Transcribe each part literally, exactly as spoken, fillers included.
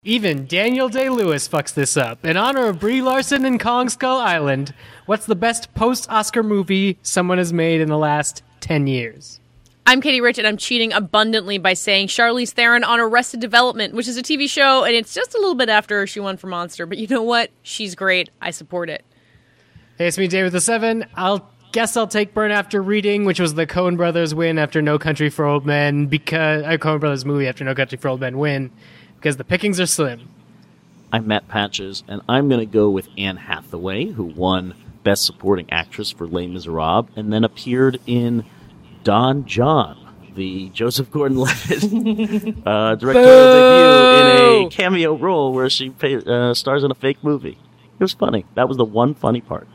Even Daniel Day-Lewis fucks this up. In honor of Brie Larson and Kong Skull Island, what's the best post-Oscar movie someone has made in the last ten years? I'm Katie Rich, and I'm cheating abundantly by saying Charlize Theron on Arrested Development, which is a T V show, and it's just a little bit after she won for Monster. But you know what? She's great. I support it. Hey, it's me, Dave with the Seven. I'll guess I'll take Burn After Reading, which was the Coen Brothers win after No Country for Old Men, because uh, Coen Brothers movie after No Country for Old Men win, because the pickings are slim. I'm Matt Patches, and I'm going to go with Anne Hathaway, who won Best Supporting Actress for Les Miserables, and then appeared in Don John, the Joseph Gordon-Levitt uh, directorial debut in a cameo role where she pay, uh, stars in a fake movie. It was funny. That was the one funny part.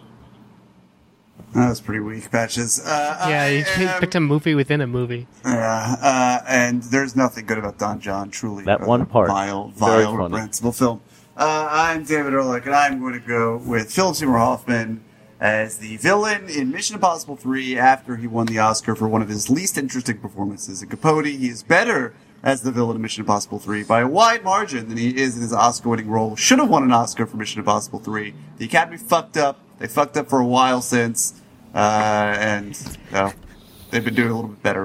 That was pretty weak, Patches. Uh, yeah, he I, um, picked a movie within a movie. Yeah, uh, and there's nothing good about Don John, truly. That one part. Vile, vile, reprehensible film. Uh, I'm David Ehrlich, and I'm going to go with Philip Seymour Hoffman as the villain in Mission Impossible three after he won the Oscar for one of his least interesting performances in Capote. He is better as the villain in Mission Impossible three by a wide margin than he is in his Oscar-winning role. Should have won an Oscar for Mission Impossible three. The Academy fucked up. They fucked up for a while since. Uh, and, you know, they've been doing a little bit better.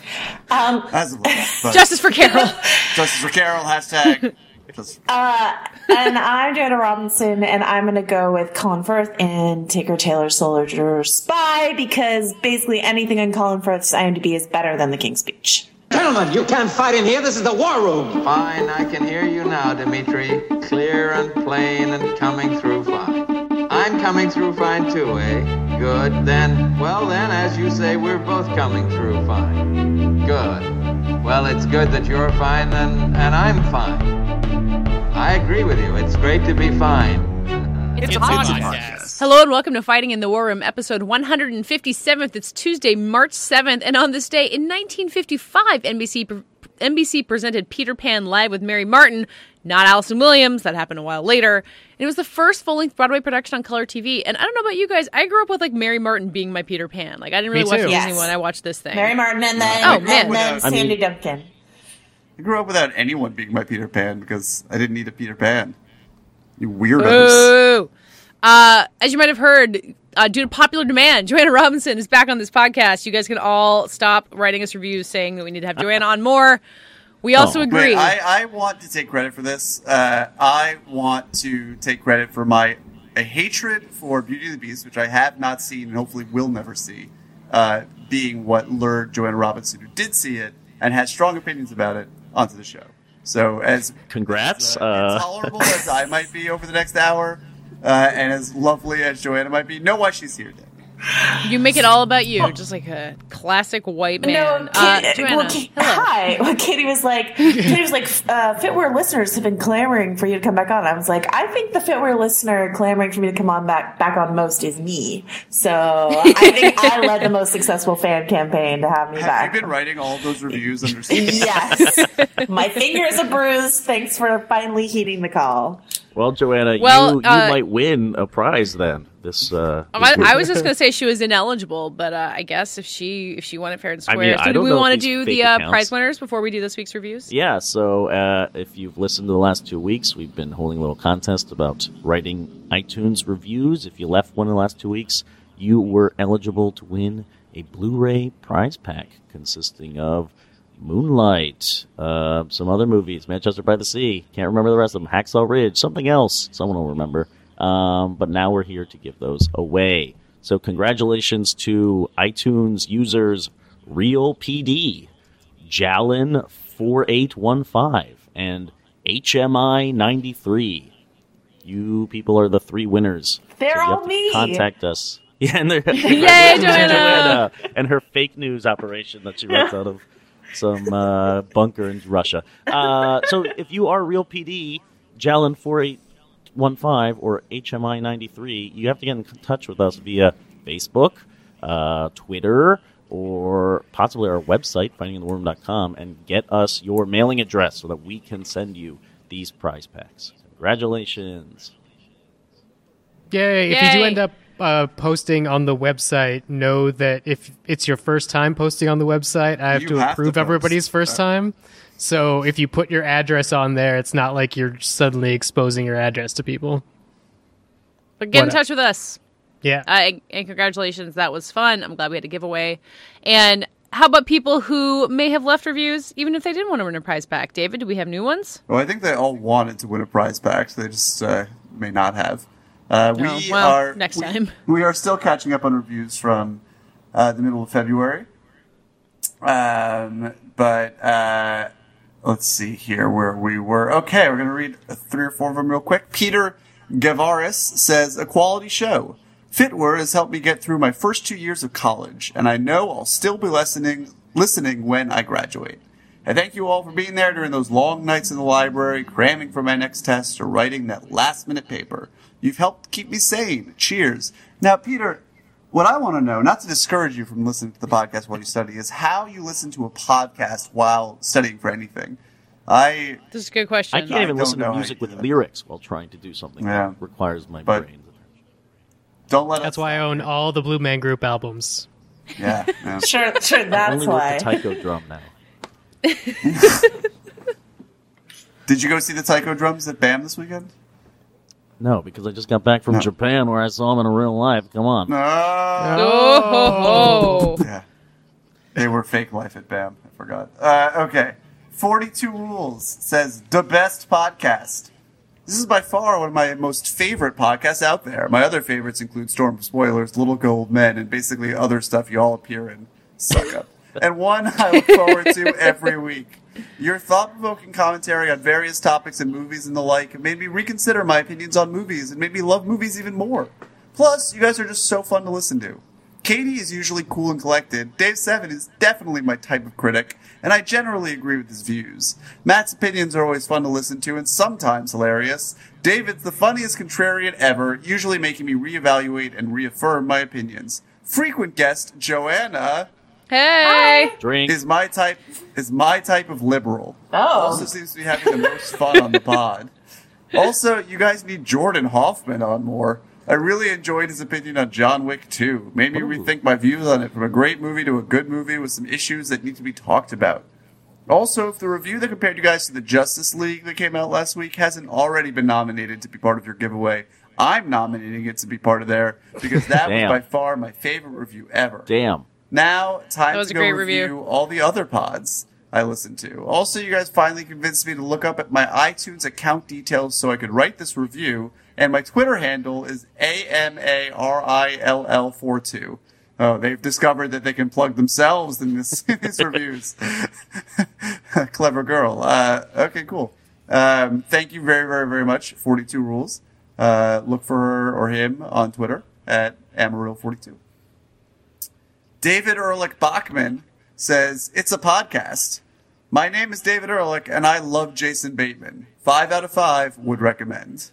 Um, As of late, but Justice for Carol. Justice for Carol, hashtag. Just, uh, and I'm Joanna Robinson, and I'm going to go with Colin Firth and Tinker Tailor Soldier Spy, because basically anything in Colin Firth's IMDb is better than The King's Speech. Gentlemen, you can't fight in here. This is the war room. Fine, I can hear you now, Dimitri. Clear and plain and coming through fine. I'm coming through fine too, eh? Good. Then, well then, as you say, we're both coming through fine. Good. Well, it's good that you're fine and, and I'm fine. I agree with you. It's great to be fine. It's, It's a a podcast. podcast. Hello and welcome to Fighting in the War Room, episode one hundred fifty-seventh. It's Tuesday, March seventh, and on this day in nineteen fifty-five, N B C pre- N B C presented Peter Pan live with Mary Martin, not Allison Williams. That happened a while later. And it was the first full-length Broadway production on color T V. And I don't know about you guys, I grew up with like Mary Martin being my Peter Pan. Like I didn't really Me watch too. the Disney Yes. one. I watched this thing. Mary Martin and then, Oh, and man. then I Sandy mean- Duncan. I grew up without anyone being my Peter Pan because I didn't need a Peter Pan. You weirdos. Boo! Uh, as you might have heard, uh, due to popular demand, Joanna Robinson is back on this podcast. You guys can all stop writing us reviews saying that we need to have Joanna on more. We also Oh. agree. Wait, I, I want to take credit for this. Uh, I want to take credit for my a hatred for Beauty and the Beast, which I have not seen and hopefully will never see, uh, being what lured Joanna Robinson, who did see it and had strong opinions about it, onto the show. So as Congrats. as, uh, Uh, intolerable as I might be over the next hour, uh, and as lovely as Joanna might be, know why she's here, Dan. You make it all about you, just like a classic white man. No, uh, Kate, Joanna, well, Kate, hello. hi. Well, Katie was like, Katie was like, uh, Fitwear listeners have been clamoring for you to come back on. I was like, I think the Fitwear listener clamoring for me to come on back back on most is me. So I think I led the most successful fan campaign to have me Have back. you been writing all those reviews under Yes, my fingers are bruised. Thanks for finally heeding the call. well, Joanna, Well, you, you uh, might win a prize then. This, uh, Oh, this I, week. I was just gonna say she was ineligible, but uh, I guess if she if she won it fair and I square, mean, so I do don't we know if want to these do fake the uh, accounts- prize winners before we do this week's reviews? Yeah, so uh, if you've listened to the last two weeks, we've been holding a little contest about writing iTunes reviews. If you left one in the last two weeks, you were eligible to win a Blu-ray prize pack consisting of Moonlight, uh, some other movies, Manchester by the Sea, can't remember the rest of them, Hacksaw Ridge, something else, someone will remember. Um, but now we're here to give those away. So congratulations to iTunes users Real P D, Jalen four eight one five, and H M I ninety-three. You people are the three winners. They're So you all have to me. Contact us. Yeah, and they're Yay, Joanna! and her fake news operation that she runs out of some uh, bunker in Russia. Uh, so if you are Real P D, Jalen four eight one five or H M I ninety-three, you have to get in touch with us via Facebook, uh, Twitter, or possibly our website, fighting in the war room dot com, and get us your mailing address so that we can send you these prize packs. Congratulations. Yay. If you do Yay. end up uh, posting on the website, know that if it's your first time posting on the website, I have You to have to approve post. everybody's first Uh, time. So if you put your address on there, it's not like you're suddenly exposing your address to people. But get What in up? touch with us. Yeah. Uh, and, and congratulations. That was fun. I'm glad we had a giveaway. And how about people who may have left reviews, even if they didn't want to win a prize pack? David, do we have new ones? Well, I think they all wanted to win a prize pack, so they just uh, may not have. Uh, we Oh, well, are next we- time. We are still catching up on reviews from uh, the middle of February. Um, but uh, let's see here where we were. Okay, we're going to read three or four of them real quick. Peter Gavaris says, a quality show. Fitwar has helped me get through my first two years of college, and I know I'll still be listening, listening when I graduate. I thank you all for being there during those long nights in the library, cramming for my next test, or writing that last-minute paper. You've helped keep me sane. Cheers. Now, Peter, what I want to know, not to discourage you from listening to the podcast while you study, is how you listen to a podcast while studying for anything. I This is a good question. I can't even don't listen know to how music you do with that. lyrics while trying to do something Yeah. that requires my But- brain. don't let That's us... why I own all the Blue Man Group albums. Yeah, yeah. Sure, sure, I that's only why. with the taiko drum now. Did you go see the taiko drums at BAM this weekend? No, because I just got back from No. Japan where I saw them in real life. Come on. No. Oh, ho, ho. Yeah. They were fake life at BAM. I forgot. Uh, okay. forty-two Rules says, the best podcast. This is by far one of my most favorite podcasts out there. My other favorites include Storm of Spoilers, Little Gold Men, and basically other stuff you all appear in. Suck up. And one I look forward to every week. Your thought-provoking commentary on various topics and movies and the like made me reconsider my opinions on movies and made me love movies even more. Plus, you guys are just so fun to listen to. Katie is usually cool and collected. Dave Seven is definitely my type of critic, and I generally agree with his views. Matt's opinions are always fun to listen to and sometimes hilarious. David's the funniest contrarian ever, usually making me reevaluate and reaffirm my opinions. Frequent guest Joanna Hey. Drink. is my type is my type of liberal. Oh. Also seems to be having the most fun on the pod. Also, you guys need Jordan Hoffman on more. I really enjoyed his opinion on John Wick two. Made me rethink my views on it from a great movie to a good movie with some issues that need to be talked about. Also, if the review that compared you guys to the Justice League that came out last week hasn't already been nominated to be part of your giveaway, I'm nominating it to be part of there because that was Damn. by far my favorite review ever. Damn. Now, time That was to a go great review review. all the other pods I listen to. Also, you guys finally convinced me to look up at my iTunes account details so I could write this review, and my Twitter handle is A M A R I L L forty-two. Oh, they've discovered that they can plug themselves in, this, in these reviews. Clever girl. Uh, okay, cool. Um, thank you very, very, very much, forty-two Rules. Uh, look for her or him on Twitter at Amarillo forty-two. David Ehrlich Bachman says, it's a podcast. My name is David Ehrlich, and I love Jason Bateman. Five out of five would recommend.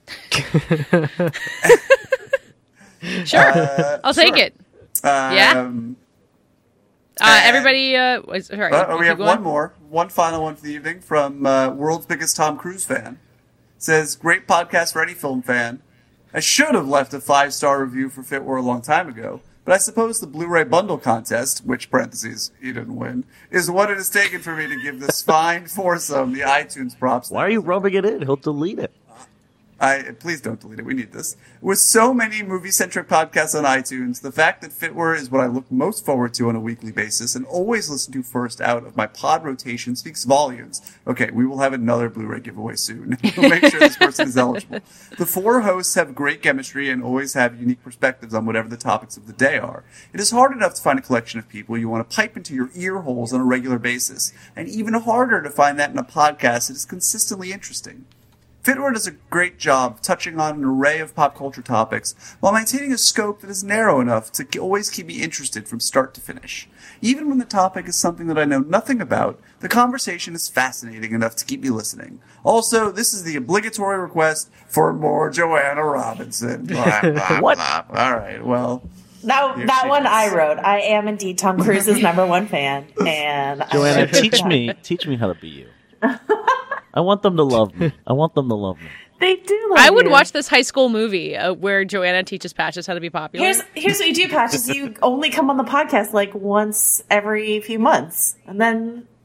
Sure. Uh, I'll take sure. it. Yeah? Um, Uh, everybody, uh, was- sorry. uh, you we keep have going? one more, one final one for the evening from uh, world's biggest Tom Cruise fan. Says, great podcast for any film fan. I should have left a five-star review for Fitwar a long time ago, but I suppose the Blu-ray bundle contest, which parentheses he didn't win, is what it has taken for me to give this fine foursome the iTunes props. Why are you rubbing it in? He'll delete it. I please don't delete it. We need this. With so many movie-centric podcasts on iTunes, the fact that Fitwar is what I look most forward to on a weekly basis and always listen to first out of my pod rotation speaks volumes. Okay, we will have another Blu-ray giveaway soon. We'll make sure this person is eligible. The four hosts have great chemistry and always have unique perspectives on whatever the topics of the day are. It is hard enough to find a collection of people you want to pipe into your ear holes on a regular basis, and even harder to find that in a podcast that is consistently interesting. Fitwar does a great job touching on an array of pop culture topics while maintaining a scope that is narrow enough to always keep me interested from start to finish. Even when the topic is something that I know nothing about, the conversation is fascinating enough to keep me listening. Also, this is the obligatory request for more Joanna Robinson. Blah, blah, What? blah. All right, well, That, Here that she one is. I wrote. I am indeed Tom Cruise's number one fan. And Joanna, I teach me, teach me how to be you. I want them to love me. I want them to love me. They do love I would you. watch this high school movie uh, where Joanna teaches Patches how to be popular. Here's here's what you do, Patches. You only come on the podcast like once every few months, and then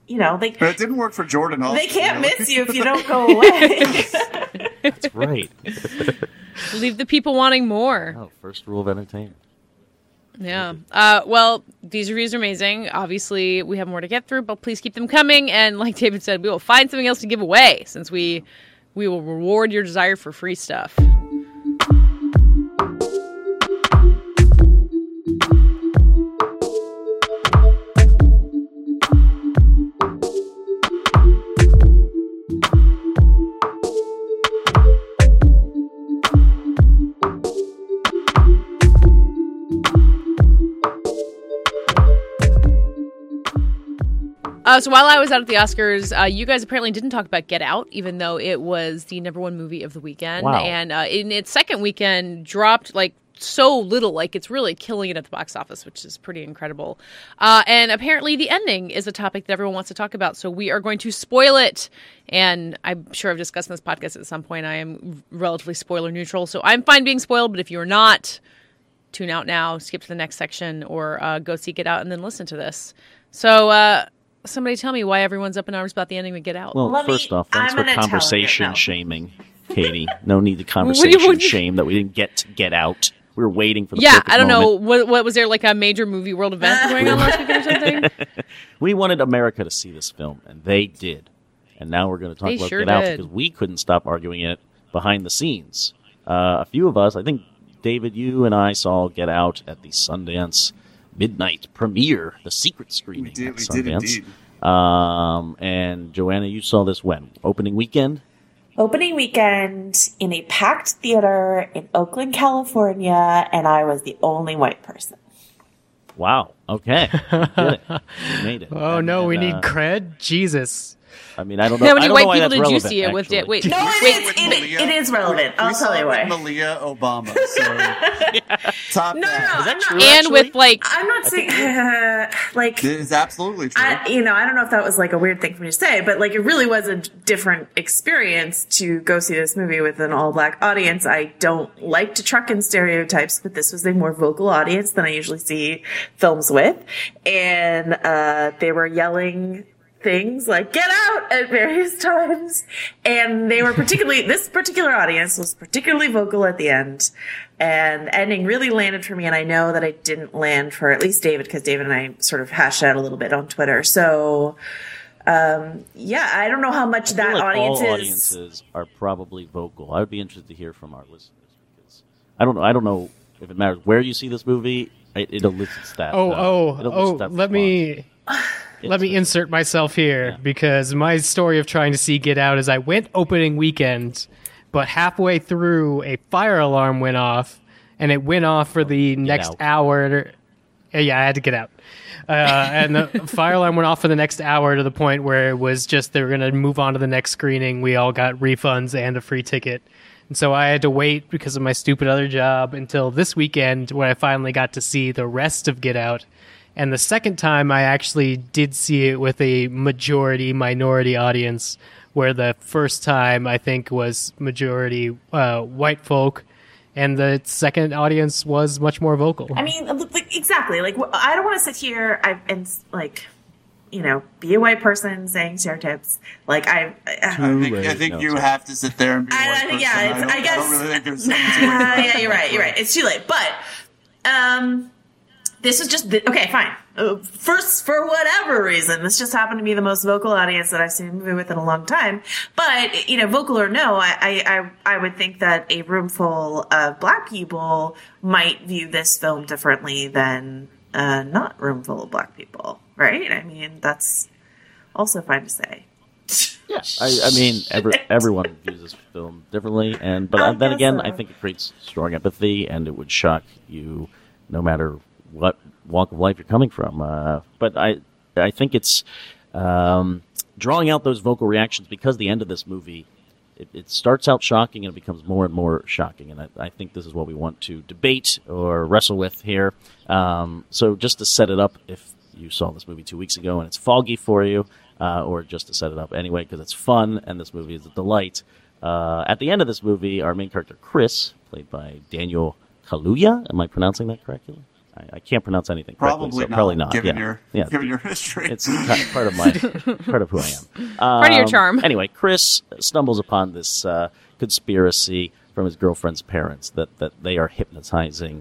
you know, they But it didn't work for Jordan. Also, they can't you know? miss you if you don't go away. That's right. Leave the people wanting more. Oh, first rule of entertainment. Yeah. Uh, well, these reviews are amazing. Obviously, we have more to get through, but please keep them coming. And like David said, we will find something else to give away since we we will reward your desire for free stuff. Uh, so while I was out at the Oscars, uh, you guys apparently didn't talk about Get Out, even though it was the number one movie of the weekend. Wow. And uh, in its second weekend, dropped like so little, like it's really killing it at the box office, which is pretty incredible. Uh, and apparently the ending is a topic that everyone wants to talk about, so we are going to spoil it. And I'm sure I've discussed in this podcast at some point. I am relatively spoiler neutral, so I'm fine being spoiled, but if you're not, tune out now, skip to the next section, or uh, go see Get Out and then listen to this. So, uh, somebody tell me why everyone's up in arms about the ending of Get Out. Well, Let me- first off, thanks I'm for gonna tell you conversation now. shaming, Katie. No need to What do conversation you- what do you- shame that we didn't get to Get Out. We were waiting for the yeah, perfect I don't know. moment. What, what was there like a major movie world event going on last weekend or something? We wanted America to see this film, and they did. And now we're going to talk They about sure Get Out did. because we couldn't stop arguing it behind the scenes. Uh, a few of us, I think David, you and I saw Get Out at the Sundance midnight premiere, the secret screening We did, at we did Sundance. indeed. Um, and Joanna, you saw this when? Opening weekend? Opening weekend in a packed theater in Oakland, California, and I was the only white person. Wow. Okay. You did it. You made it. Oh And- no, we and, need uh, cred. Jesus. I mean, I don't know. How I many don't white know why people that's did you relevant, see it with? actually. Wait, No, it wait. is. With It, Malia. it is relevant. We I'll saw tell you it why. with Malia Obama. So top No, that. no, Is that I'm true? not. And actually? with like, I'm not saying uh, like. It is absolutely true. I, you know, I don't know if that was like a weird thing for me to say, but like it really was a different experience to go see this movie with an all black audience. I don't like to truck in stereotypes, but this was a more vocal audience than I usually see films with. And uh, they were yelling things like "get out" at various times, and they were particularly this particular audience was particularly vocal at the end, and the ending really landed for me. And I know that it didn't land for at least David, because David and I sort of hashed out a little bit on Twitter. So um yeah, I don't know how much I that feel like audience all is. audiences are probably vocal. I would be interested to hear from our listeners because I don't know. I don't know if it matters where you see this movie. It, it elicits that. Oh, uh, oh, it elicits oh, that let me let me It's- insert myself here Yeah. because my story of trying to see Get Out is I went opening weekend, but halfway through a fire alarm went off, and it went off for the next out. hour. Uh, Yeah, I had to get out. Uh, and the fire alarm went off for the next hour to the point where it was just they were going to move on to the next screening. We all got refunds and a free ticket. And so I had to wait because of my stupid other job until this weekend when I finally got to see the rest of Get Out. And the second time I actually did see it with a majority minority audience, where the first time I think was majority uh, white folk, and the second audience was much more vocal. I mean, like, exactly. Like, wh- I don't want to sit here I, and like, you know, be a white person saying stereotypes. Like, I, I, I think, I Right. think No, you sorry. have to sit there and be a I, white I think, person. yeah, it's, don't, I guess. don't really think there's Nah, something to worry yeah, you're right. You're right. It's too late. But um, this is just the, okay. Fine. Uh, first, for whatever reason, this just happened to be the most vocal audience that I've seen a movie with in a long time. But you know, vocal or no, I I I, I would think that a room full of black people might view this film differently than a not room full of black people, right? I mean, that's also fine to say. Yes, I, I mean, every, everyone views this film differently, and but I uh, then guess again, so. I think it creates strong empathy, and it would shock you, no matter what walk of life you're coming from. Uh, but I, I think it's um, drawing out those vocal reactions because the end of this movie, it, it starts out shocking and it becomes more and more shocking, and I, I think this is what we want to debate or wrestle with here. Um, so just to set it up, if you saw this movie two weeks ago and it's foggy for you. Uh, or just to set it up anyway, because it's fun and this movie is a delight. Uh, at the end of this movie, our main character, Chris, played by Daniel Kaluuya, am I pronouncing that correctly? I, I can't pronounce anything. Probably correctly, so not. Probably not. Given yeah. your yeah. given your history, It's part of my part of who I am. Um, Part of your charm. Anyway, Chris stumbles upon this uh, conspiracy from his girlfriend's parents that that they are hypnotizing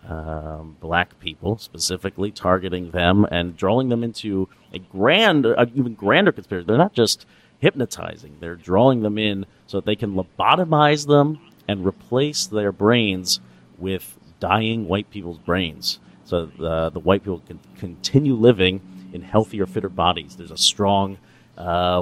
um, black people, specifically targeting them and drawing them into a grand, uh, even grander conspiracy. They're not just hypnotizing; they're drawing them in so that they can lobotomize them and replace their brains with dying white people's brains, so the the white people can continue living in healthier, fitter bodies. There's a strong uh,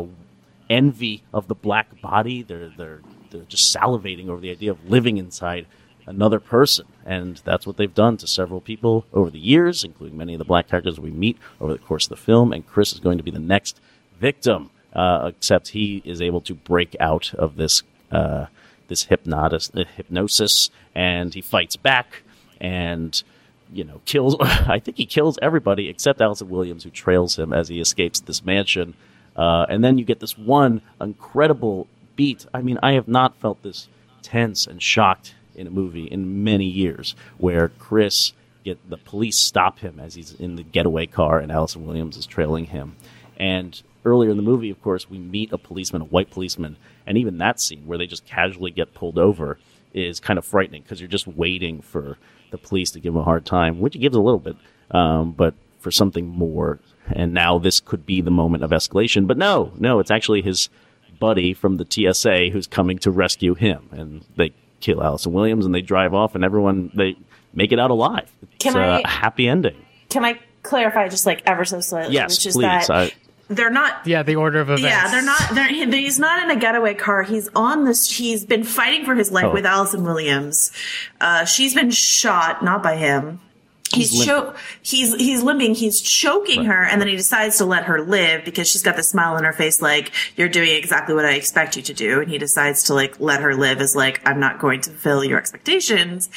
envy of the black body. They're they're they're just salivating over the idea of living inside another person, and that's what they've done to several people over the years, including many of the black characters we meet over the course of the film. And Chris is going to be the next victim, uh, except he is able to break out of this uh, this hypnotis, uh, hypnosis, and he fights back and, you know, kills. I think he kills everybody except Allison Williams, who trails him as he escapes this mansion. Uh, and then you get this one incredible beat. I mean, I have not felt this tense and shocked in a movie in many years, where Chris get the police stop him as he's in the getaway car and Allison Williams is trailing him. And earlier in the movie, of course, we meet a policeman, a white policeman, and even that scene where they just casually get pulled over is kind of frightening because you're just waiting for the police to give him a hard time, which he gives a little bit, um, but for something more. And now this could be the moment of escalation. But no, no, it's actually his buddy from the T S A who's coming to rescue him. And they kill Allison Williams and they drive off and everyone, they make it out alive. It's Can a I- happy ending. Can I clarify just like ever so slightly? Yes, which is please. That I, they're not. Yeah, the order of events. Yeah, they're not. They're, he's not in a getaway car. He's on this. He's been fighting for his life Oh. with Allison Williams. Uh, she's been shot, not by him. He's He's cho- he's he's limping. He's choking Right. her, and then he decides to let her live because she's got the smile on her face, like you're doing exactly what I expect you to do. And he decides to like let her live as like I'm not going to fulfill your expectations.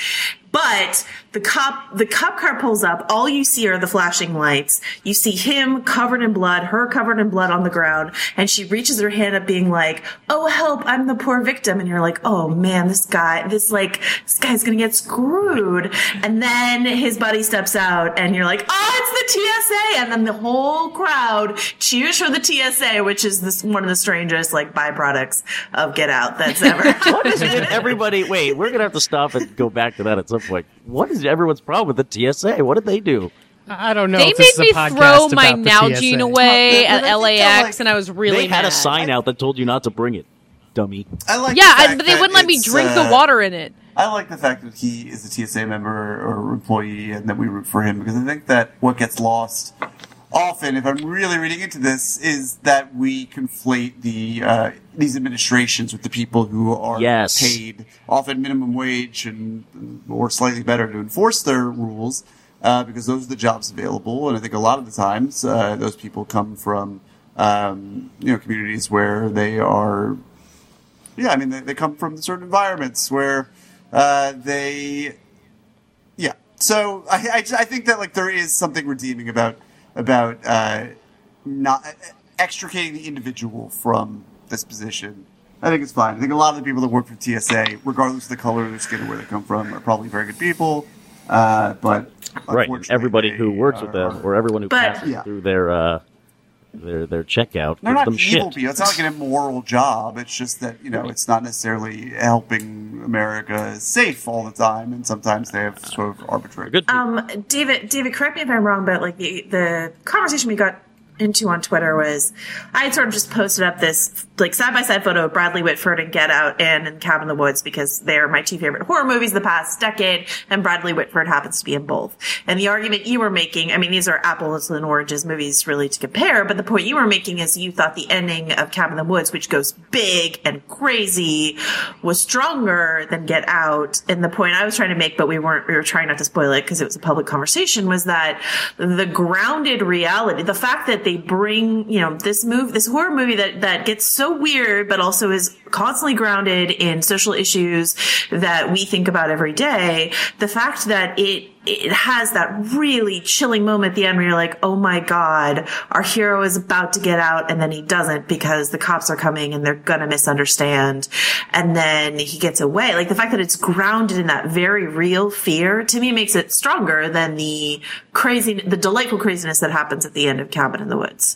But the cop, the cop car pulls up. All you see are the flashing lights. You see him covered in blood, her covered in blood on the ground, and she reaches her hand up, being like, "Oh help! I'm the poor victim." And you're like, "Oh man, this guy, this like, this guy's gonna get screwed." And then his buddy steps out, and you're like, "Oh, it's the T S A!" And then the whole crowd cheers for the T S A, which is this one of the strangest like byproducts of Get Out that's ever. what is it that everybody, wait, we're going to have to stop and go back to that at some point. What is everyone's problem with the T S A? What did they do? I don't know. They if this made is me a podcast throw my about the T S A. Nalgene away Well, at but I L A think they're X, like- and I was really they had mad. a sign out that told you not to bring it, dummy. I like Yeah, the I, fact but they that wouldn't let me it's, drink uh, the water in it. I like the fact that he is a T S A member or employee and that we root for him, because I think that what gets lost often, if I'm really reading into this, is that we conflate the uh, these administrations with the people who are Yes. paid often minimum wage and or slightly better to enforce their rules, uh, because those are the jobs available. And I think a lot of the times uh, those people come from um, you know communities where they are. Yeah, I mean, they, they come from certain environments where uh, they, yeah. So I, I, I think that like there is something redeeming about about uh, not extricating the individual from this position. I think it's fine. I think a lot of the people that work for T S A, regardless of the color of their skin or where they come from, are probably very good people. Uh, but Right. unfortunately, Everybody they who works are- with them, or everyone who But- passes Yeah. through their uh, their their checkout, They're gives not them evil shit. people. It's not like an immoral job. It's just that, you know, it's not necessarily helping America safe all the time, and sometimes they have sort of arbitrary. Good. people. Um, David, David, correct me if I'm wrong, but like the the conversation we got into on Twitter was, I had sort of just posted up this like side by side photo of Bradley Whitford in Get Out and in Cabin in the Woods because they're my two favorite horror movies of the past decade, and Bradley Whitford happens to be in both. And the argument you were making, I mean, these are apples and oranges movies really to compare, but the point you were making is you thought the ending of Cabin in the Woods, which goes big and crazy, was stronger than Get Out. And the point I was trying to make, but we weren't, we were trying not to spoil it because it was a public conversation, was that the grounded reality, the fact that they bring, you know, this move, this horror movie that, that gets so weird, but also is constantly grounded in social issues that we think about every day. The fact that it it has that really chilling moment at the end where you're like, oh my God, our hero is about to get out, and then he doesn't because the cops are coming and they're gonna misunderstand. And then he gets away. Like, the fact that it's grounded in that very real fear, to me, makes it stronger than the crazy, the delightful craziness that happens at the end of Cabin in the Woods.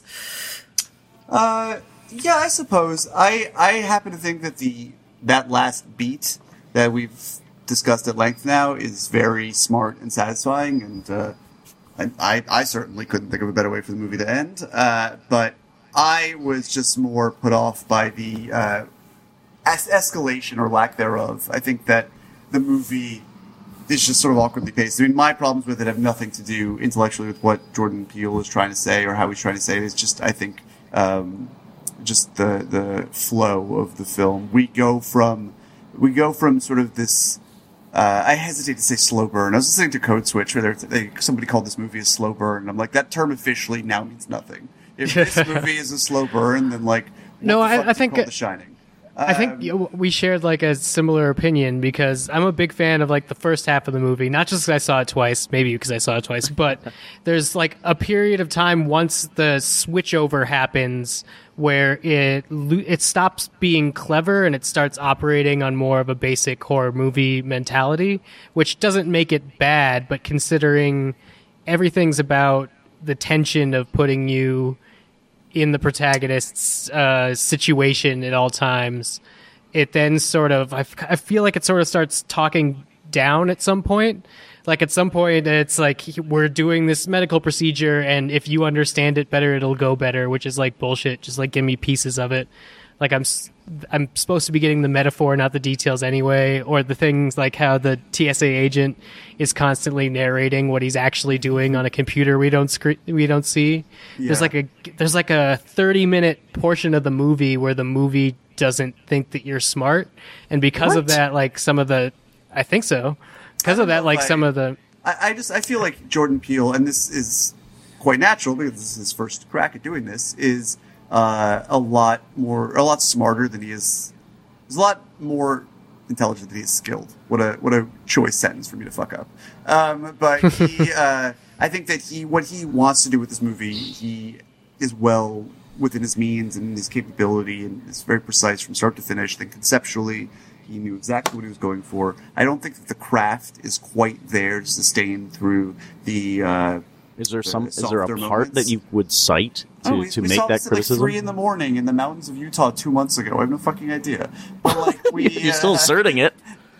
Uh, yeah, I suppose. I, I happen to think that the, that last beat that we've discussed at length now is very smart and satisfying, and uh, I, I, I certainly couldn't think of a better way for the movie to end. Uh, but I was just more put off by the uh, es- escalation or lack thereof. I think that the movie is just sort of awkwardly paced. I mean, my problems with it have nothing to do intellectually with what Jordan Peele is trying to say or how he's trying to say it. It's just, I think, um, just the the flow of the film. We go from we go from sort of this. Uh, I hesitate to say slow burn. I was listening to Code Switch where they, somebody called this movie a slow burn. And I'm like, that term officially now means nothing. If this movie is a slow burn, then like, what no, the I, fuck I is it think called The Shining? I think Um, you know, we shared like a similar opinion because I'm a big fan of like the first half of the movie, not just because I saw it twice, maybe because I saw it twice, but there's like a period of time once the switchover happens where it lo- it stops being clever and it starts operating on more of a basic horror movie mentality, which doesn't make it bad, but considering everything's about the tension of putting you in the protagonist's uh, situation at all times, it then sort of, I, f- I feel like it sort of starts talking down at some point. Like at some point, it's like, we're doing this medical procedure, and if you understand it better, it'll go better, which is like bullshit. Just like give me pieces of it. Like I'm, s- I'm supposed to be getting the metaphor, not the details anyway, or the things like how the T S A agent is constantly narrating what he's actually doing on a computer we don't scre- we don't see. Yeah. There's like a there's like a thirty minute portion of the movie where the movie doesn't think that you're smart, and because of What? that, like some of the, I think so, because I of that, don't know like if I- some of the. I, I just I feel like Jordan Peele, and this is quite natural because this is his first crack at doing this, is uh, a lot more, a lot smarter than he is. He's a lot more intelligent than he is skilled. What a what a choice sentence for me to fuck up. Um, but he, uh, I think that he, what he wants to do with this movie, he is well within his means and his capability, and is very precise from start to finish. I think conceptually, he knew exactly what he was going for. I don't think that the craft is quite there to sustain through the. Uh, Is there the some? Is there a softer part moments. that you would cite to, Oh, we, to we make saw that this criticism? at like three in the morning in the mountains of Utah two months ago. I have no fucking idea. But like we, You're still uh, asserting it.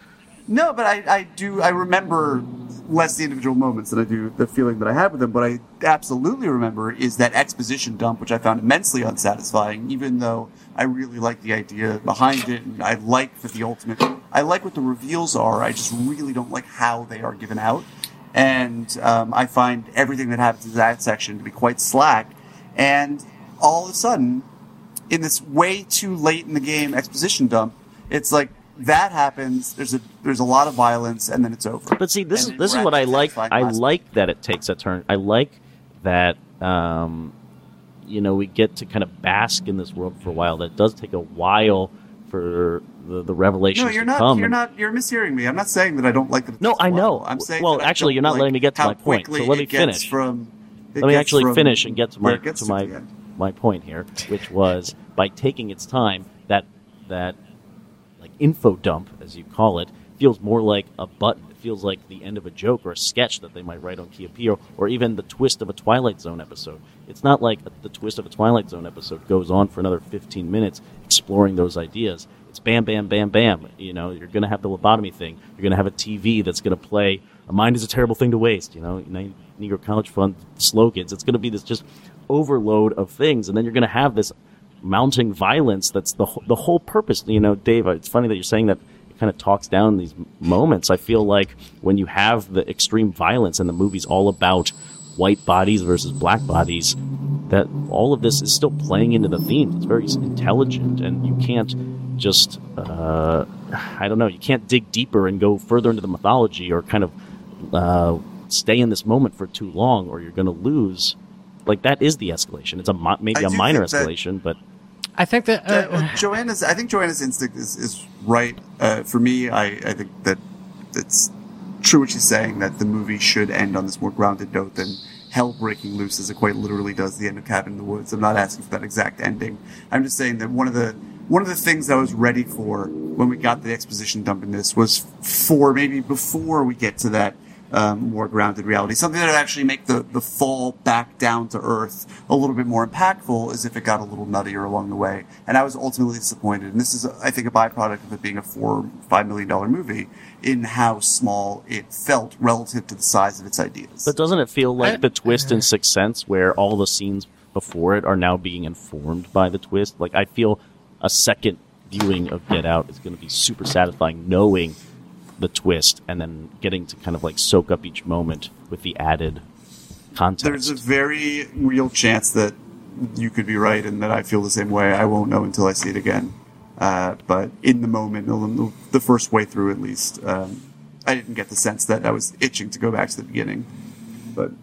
No, but I, I do. I remember less the individual moments than I do the feeling that I had with them. What I absolutely remember is that exposition dump, which I found immensely unsatisfying. Even though I really like the idea behind it, and I like that the ultimate. I like what the reveals are. I just really don't like how they are given out. And um, I find everything that happens in that section to be quite slack. And all of a sudden, in this way too late in the game exposition dump, it's like that happens. There's a there's a lot of violence, and then it's over. But see, this And is this we're is what at I the like. satisfying I last- like that it takes a turn. I like that um, you know we get to kind of bask in this world for a while. That does take a while for the the revelations No, you're to not. come. You're and- not. You're mishearing me. I'm not saying that I don't like the. No, I know. I'm saying. Well, that I actually, don't you're not like letting me get to how my point, so quickly let me it gets finish. From, it Let me gets actually from finish and get to where my it gets to to my the end. my point here, which was by taking its time, that that like info dump, as you call it, feels more like a button. It feels like the end of a joke or a sketch that they might write on Key Appeal, or even the twist of a Twilight Zone episode. It's not like the twist of a Twilight Zone episode goes on for another fifteen minutes exploring those ideas. It's bam, bam, bam, bam. You know, you're going to have the lobotomy thing. You're going to have a T V that's going to play "A mind is a terrible thing to waste." You know, Negro College Fund slogans. It's going to be this just overload of things, and then you're going to have this mounting violence. That's the the whole purpose. You know, Dave. It's funny that you're saying that. It kind of talks down these moments. I feel like when you have the extreme violence, and the movie's all about white bodies versus black bodies, that all of this is still playing into the theme. It's very intelligent, and you can't just uh, I don't know. You can't dig deeper and go further into the mythology, or kind of uh, stay in this moment for too long, or you're going to lose. Like that is the escalation. It's a mi- maybe I a do minor think that- escalation, but I think that Uh, uh, well, Joanna's. I think Joanna's instinct is, is right. Uh, for me, I, I think that it's true what she's saying, that the movie should end on this more grounded note than hell breaking loose as it quite literally does the end of Cabin in the Woods. I'm not asking for that exact ending. I'm just saying that one of the one of the things I was ready for when we got the exposition dump in this was for maybe before we get to that um, more grounded reality, something that would actually make the, the fall back down to earth a little bit more impactful, as if it got a little nuttier along the way. And I was ultimately disappointed. And this is, I think, a byproduct of it being a four, five million dollar movie in how small it felt relative to the size of its ideas. But doesn't it feel like I- the twist in Sixth Sense, where all the scenes before it are now being informed by the twist? Like, I feel a second viewing of Get Out is going to be super satisfying, knowing the twist and then getting to kind of like soak up each moment with the added context. There's a very real chance that you could be right and that I feel the same way. I won't know until I see it again. Uh, but in the moment, the first way through at least, um, I didn't get the sense that I was itching to go back to the beginning. But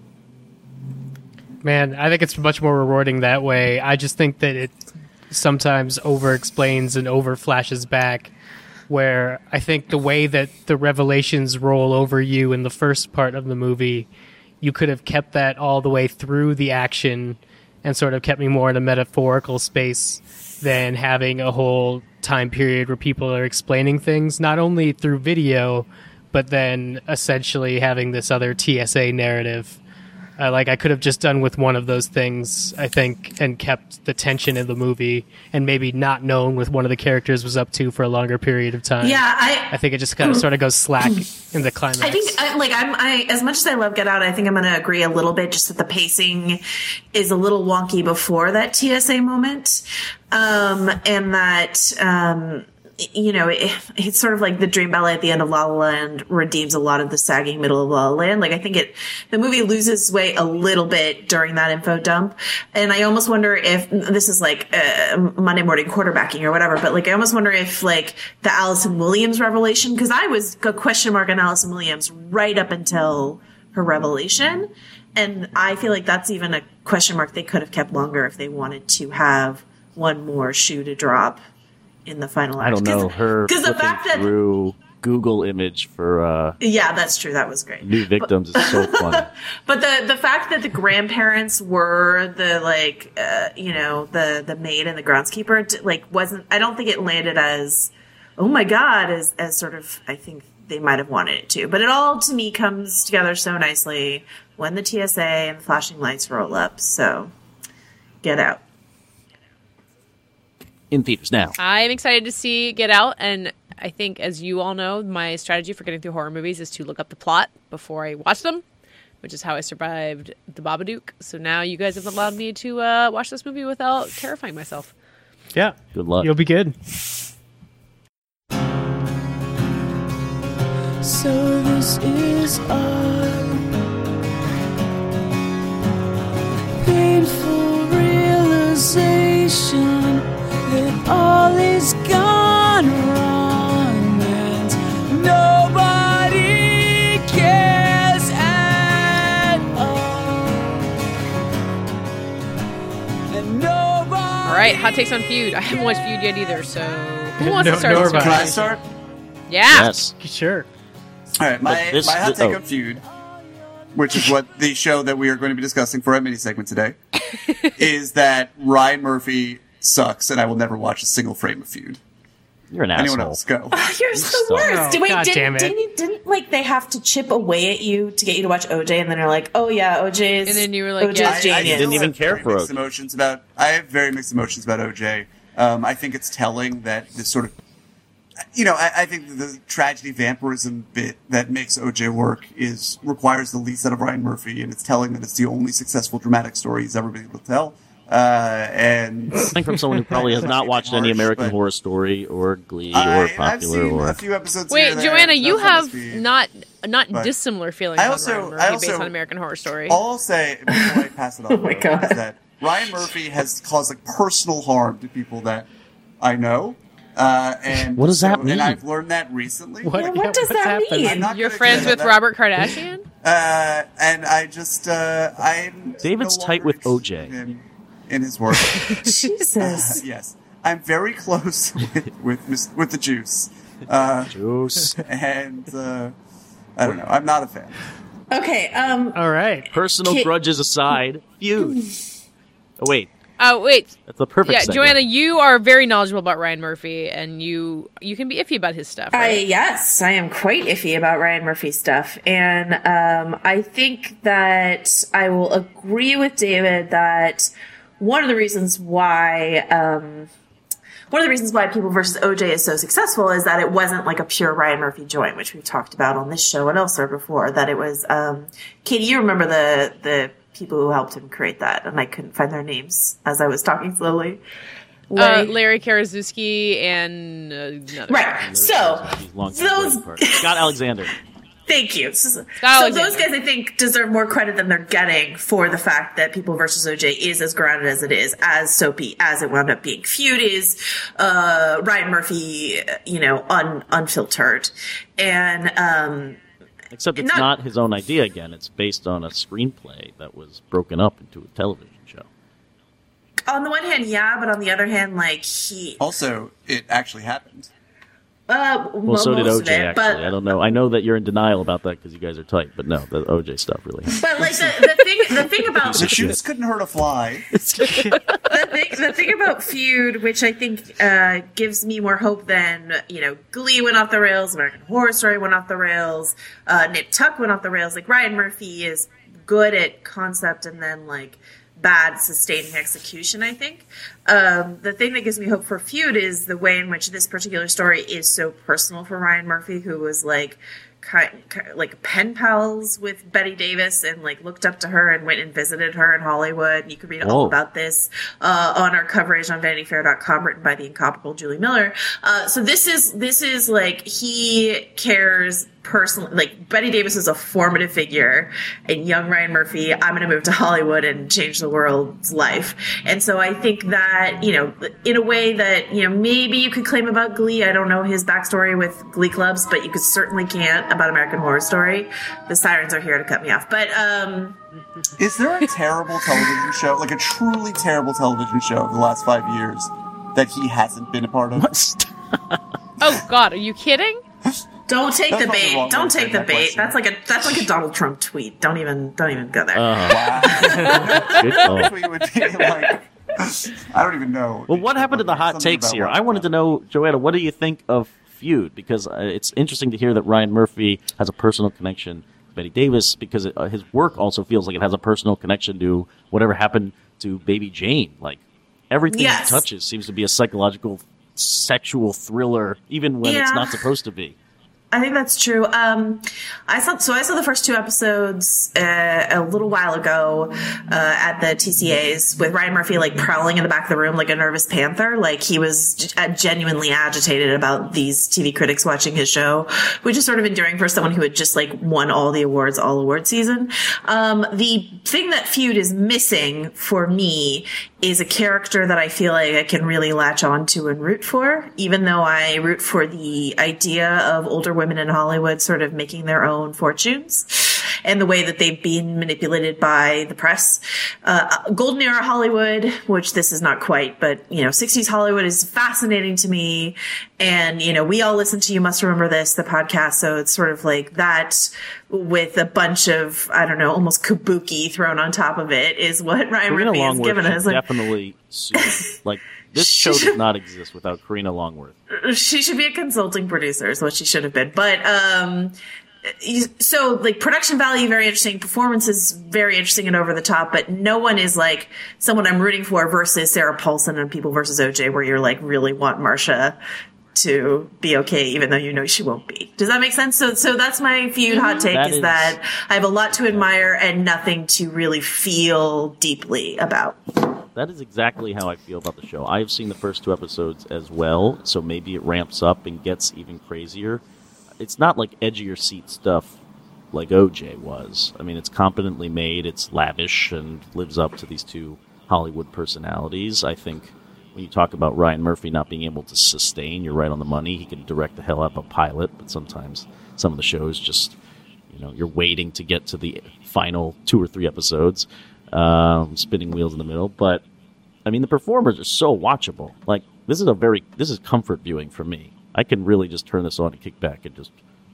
Man, I think it's much more rewarding that way. I just think that it sometimes over-explains and over-flashes back, where I think the way that the revelations roll over you in the first part of the movie, you could have kept that all the way through the action and sort of kept me more in a metaphorical space than having a whole time period where people are explaining things, not only through video, but then essentially having this other T S A narrative. Uh, like, I could have just done with one of those things, I think, and kept the tension in the movie, and maybe not known what one of the characters was up to for a longer period of time. Yeah, I I think it just kind of sort of goes slack in the climax. I think, I, like, I'm, I, as much as I love Get Out, I think I'm going to agree a little bit just that the pacing is a little wonky before that T S A moment. Um, and that, um, you know, it, it's sort of like the dream ballet at the end of La La Land redeems a lot of the sagging middle of La La Land. Like, I think it, the movie loses way a little bit during that info dump. And I almost wonder if, this is like uh, Monday morning quarterbacking or whatever, but like, I almost wonder if like the Allison Williams revelation, because I was a question mark on Allison Williams right up until her revelation. And I feel like that's even a question mark they could have kept longer if they wanted to have one more shoe to drop in the final act. I don't know, her because the flipping fact that through Google image for uh, yeah, that's true. That was great. new victims is so funny. But the the fact that the grandparents were the like uh, you know the the maid and the groundskeeper t- like wasn't. I don't think it landed as oh my god as as sort of I think they might have wanted it to. But it all to me comes together so nicely when the T S A and the flashing lights roll up. So Get Out. In theaters now. I'm excited to see Get Out, and I think, as you all know, my strategy for getting through horror movies is to look up the plot before I watch them, which is how I survived The Babadook. So now you guys have allowed me to uh, watch this movie without terrifying myself. Yeah. Good luck. You'll be good. So this is our painful realization that all is gone wrong and nobody cares at all. And nobody. All right, hot takes on Feud. I haven't watched Feud yet either, so who wants No- to start nor this have one? Can I start? Yeah. Yes. Sure. All right, my, But this- my hot th- take oh. on Feud, which is what the show that we are going to be discussing for our mini segment today, is that Ryan Murphy sucks, and I will never watch a single frame of Feud. You're an Anyone asshole. else go? You're the suck. worst. Oh, Wait, God didn't, damn it. didn't, you, didn't like they have to chip away at you to get you to watch O J, and then you're like, oh yeah, O J's. And then you were like, O J's yeah. I, I genius. didn't even have care very for mixed O J. emotions about. I have very mixed emotions about O J. Um, I think it's telling that this sort of, you know, I, I think the tragedy vampirism bit that makes O J work is requires the least out of Ryan Murphy, and it's telling that it's the only successful dramatic story he's ever been able to tell. Uh, and Coming from someone who probably has not watched any Harsh, American but Horror Story or Glee I, or I've Popular seen or a few episodes. here Wait, and there. Joanna, you Nothing must have be- not not but- dissimilar feelings I on also- Ryan Murphy I also- based on American Horror Story. All I'll say before I pass it on Oh my though, God. is that Ryan Murphy has caused like personal harm to people that I know. Uh, and What does that so- mean? And I've learned that recently. What, Yeah, what does what's that happened? mean? I'm not You're gonna friends get with that. Robert Kardashian? Uh, and I just, uh, I'm David's no tight longer with O J. interested In, in his work. Jesus. Yes. I'm very close with, with, Mis- with the juice. Uh, Juice. and, uh, I don't know. I'm not a fan. Okay. Um. All right. Personal Ki- grudges aside, feud. Oh, wait. Oh wait, That's the perfect yeah, segue. Joanna, you are very knowledgeable about Ryan Murphy, and you you can be iffy about his stuff. I Right? yes, I am quite iffy about Ryan Murphy stuff, and um, I think that I will agree with David that one of the reasons why um, one of the reasons why People versus O J is so successful is that it wasn't like a pure Ryan Murphy joint, which we've talked about on this show and elsewhere before. That it was, um, Katie, you remember the the people who helped him create that, and I couldn't find their names as I was talking slowly. Uh, Larry- Larry Karaszewski and uh, another Right. So He's long those. Scott Alexander. Thank you. So, so Alexander. those guys, I think, deserve more credit than they're getting for the fact that People versus O J is as grounded as it is, as soapy as it wound up being. Feud is uh, Ryan Murphy, you know, un, unfiltered, and um, Except it's Not- not his own idea again. It's based on a screenplay that was broken up into a television show. on the one hand, yeah, but on the other hand, like he, Also, it actually happened. uh, Well, so did O J, it, actually. but I don't know. I know that you're in denial about that because you guys are tight, but no, the O J stuff really happened. but like the, the thing, the thing about The shoes couldn't hurt a fly. the thing, the thing about Feud, which I think uh, gives me more hope than, you know, Glee went off the rails, American Horror Story went off the rails, uh, Nip Tuck went off the rails. Like, Ryan Murphy is good at concept and then, like, bad sustaining execution, I think. Um, the thing that gives me hope for Feud is the way in which this particular story is so personal for Ryan Murphy, who was, like, kind, kind, like pen pals with Betty Davis and like looked up to her and went and visited her in Hollywood. You can read all Whoa. about this uh, on our coverage on vanity fair dot com, written by the incomparable Julie Miller. Uh, so this is this is like he cares personally. Like Betty Davis is a formative figure, and young Ryan Murphy, I'm going to move to Hollywood and change the world's life. And so I think that, you know, in a way that, you know, maybe you could claim about Glee. I don't know his backstory with Glee clubs, but you could certainly can't about American Horror Story. The sirens are here to cut me off. But um, Is there a terrible television show, like a truly terrible television show of the last five years, that he hasn't been a part of? Oh God, are you kidding? don't take That's the not the bait. wrong Don't way to take take the that bait. question. That's like a that's like a Donald Trump tweet. Don't even don't even go there. Good call. We would be like, I don't even know. Well, what happened to the hot Something takes about here? what- I wanted to know, Joanna, what do you think of Feud? Because uh, it's interesting to hear that Ryan Murphy has a personal connection to Betty Davis, because it, uh, his work also feels like it has a personal connection to whatever happened to Baby Jane. Like, everything Yes. he touches seems to be a psychological, sexual thriller, even when it's Yeah. not supposed to be. I think that's true. Um, I saw so I saw the first two episodes uh, a little while ago uh, at the T C As with Ryan Murphy like prowling in the back of the room like a nervous panther. Like he was g- uh, genuinely agitated about these T V critics watching his show, which is sort of endearing for someone who had just like won all the awards all award season. Um, the thing that Feud is missing for me is a character that I feel like I can really latch on to and root for, even though I root for the idea of older women in Hollywood sort of making their own fortunes and the way that they've been manipulated by the press. Uh, Golden Era Hollywood, which this is not quite, but, you know, sixties Hollywood is fascinating to me. And, you know, we all listen to You Must Remember This, the podcast. So it's sort of like that with a bunch of, I don't know, almost kabuki thrown on top of it is what Ryan Karina Murphy has Longworth given should us. Like, definitely sue. Like, this show does not exist without Karina Longworth. she should be a consulting producer is what she should have been. But, um, you- so like production value, very interesting. Performances, very interesting and over the top, but no one is like someone I'm rooting for versus Sarah Paulson and People versus O J, where you're like really want Marsha to be okay, even though you know she won't be. Does that make sense? So, so that's my Feud hot take That is, is- that I have a lot to admire and nothing to really feel deeply about. That is exactly how I feel about the show. I've seen the first two episodes as well, so maybe it ramps up and gets even crazier. It's not like edge of your seat stuff like O J was. I mean, it's competently made, it's lavish, and lives up to these two Hollywood personalities. I think when you talk about Ryan Murphy not being able to sustain, you're right on the money. He can direct the hell out of a pilot, but sometimes some of the shows just, you know, you're waiting to get to the final two or three episodes, um, spinning wheels in the middle. But I mean, the performers are so watchable. Like, this is a very this is comfort viewing for me. I can really just turn this on and kick back and just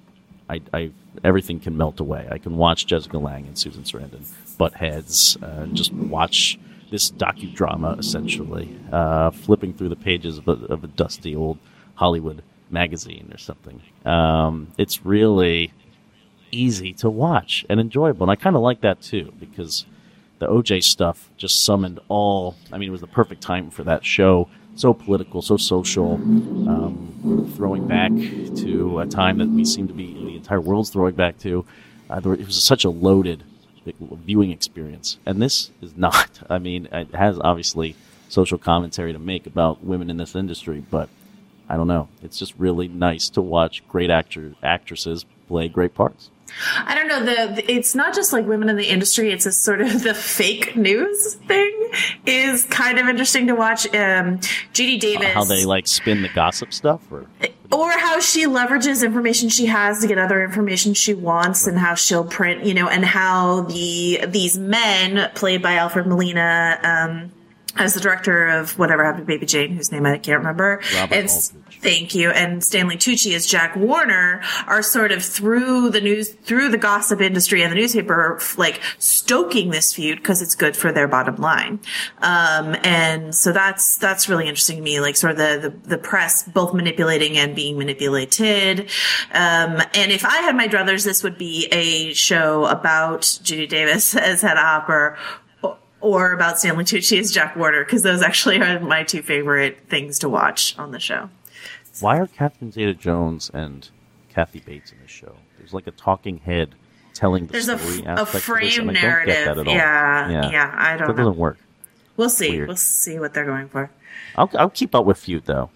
I, I everything can melt away. I can watch Jessica Lange and Susan Sarandon butt heads, uh, and just watch this docudrama, essentially, uh, flipping through the pages of a, of a dusty old Hollywood magazine or something. Um, it's really easy to watch and enjoyable, and I kind of like that too, because the O J stuff just summoned all, I mean, it was the perfect time for that show. So political, so social, um, throwing back to a time that we seem to be, the entire world's throwing back to. Uh, there, it was such a loaded viewing experience. And this is not. I mean, it has obviously social commentary to make about women in this industry, but I don't know. It's just really nice to watch great actor, actresses play great parts. I don't know. The, the it's not just like women in the industry. It's a sort of the fake news thing is kind of interesting to watch. Um, Judy Davis, Uh, how they like spin the gossip stuff, or or how she leverages information she has to get other information she wants, and how she'll print, you know, and how the these men played by Alfred Molina, um, as the director of Whatever Happened to Baby Jane, whose name I can't remember. Robert And, Aldridge. Thank you. And Stanley Tucci as Jack Warner are sort of through the news, through the gossip industry and the newspaper, like stoking this feud because it's good for their bottom line. Um, and so that's, that's really interesting to me, like sort of the, the, the press both manipulating and being manipulated. Um, and if I had my druthers, this would be a show about Judy Davis as Hedda Hopper, or about Stanley Tucci as Jack Warner, because those actually are my two favorite things to watch on the show. why are Catherine Zeta-Jones and Kathy Bates in this show? There's like a talking head telling the There's a, story f- a aspect frame of this, and narrative. I don't get that at all. Yeah, yeah, yeah, I don't that know. doesn't work. We'll see. Weird. We'll see what they're going for. I'll, I'll keep up with Feud, though.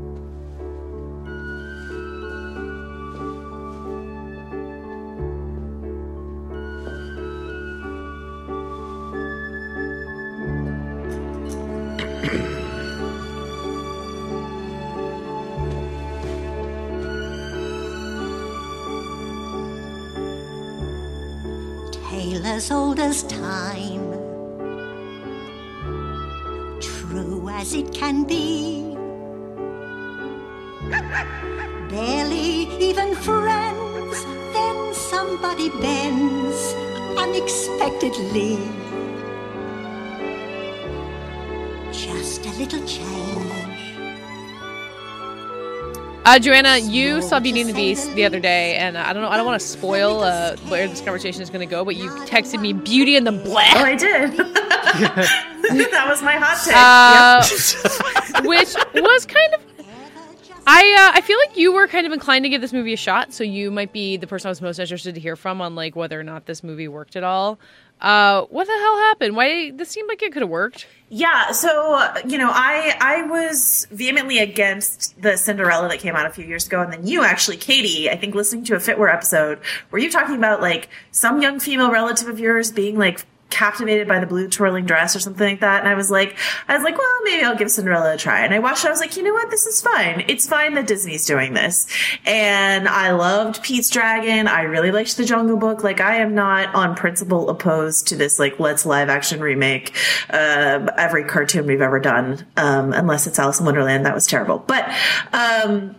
Tale as old as time, true as it can be. Barely even friends, then somebody bends unexpectedly. Just a little change. Uh, Joanna, you saw Beauty and the Beast the other day, and uh, I don't know, I don't want to spoil uh, where this conversation is going to go, but you texted me Beauty and the Black. Oh, I did. That was my hot take. Uh, Yep. Which was kind of... I uh, I feel like you were kind of inclined to give this movie a shot, so you might be the person I was most interested to hear from on like whether or not this movie worked at all. Uh, what the hell happened? Why this seemed like it could have worked? Yeah, so uh, you know, I I was vehemently against the Cinderella that came out a few years ago, and then you actually, Katie, I think listening to a Fitware episode, were you talking about like some young female relative of yours being like captivated by the blue twirling dress or something like that, and I was like, I was like, well, maybe I'll give Cinderella a try. And I watched it, I was like, you know what, this is fine. It's fine that Disney's doing this. And I loved Pete's Dragon. I really liked The Jungle Book. Like, I am not on principle opposed to this, like, let's live action remake uh, every cartoon we've ever done, um, unless it's Alice in Wonderland. That was terrible. But um,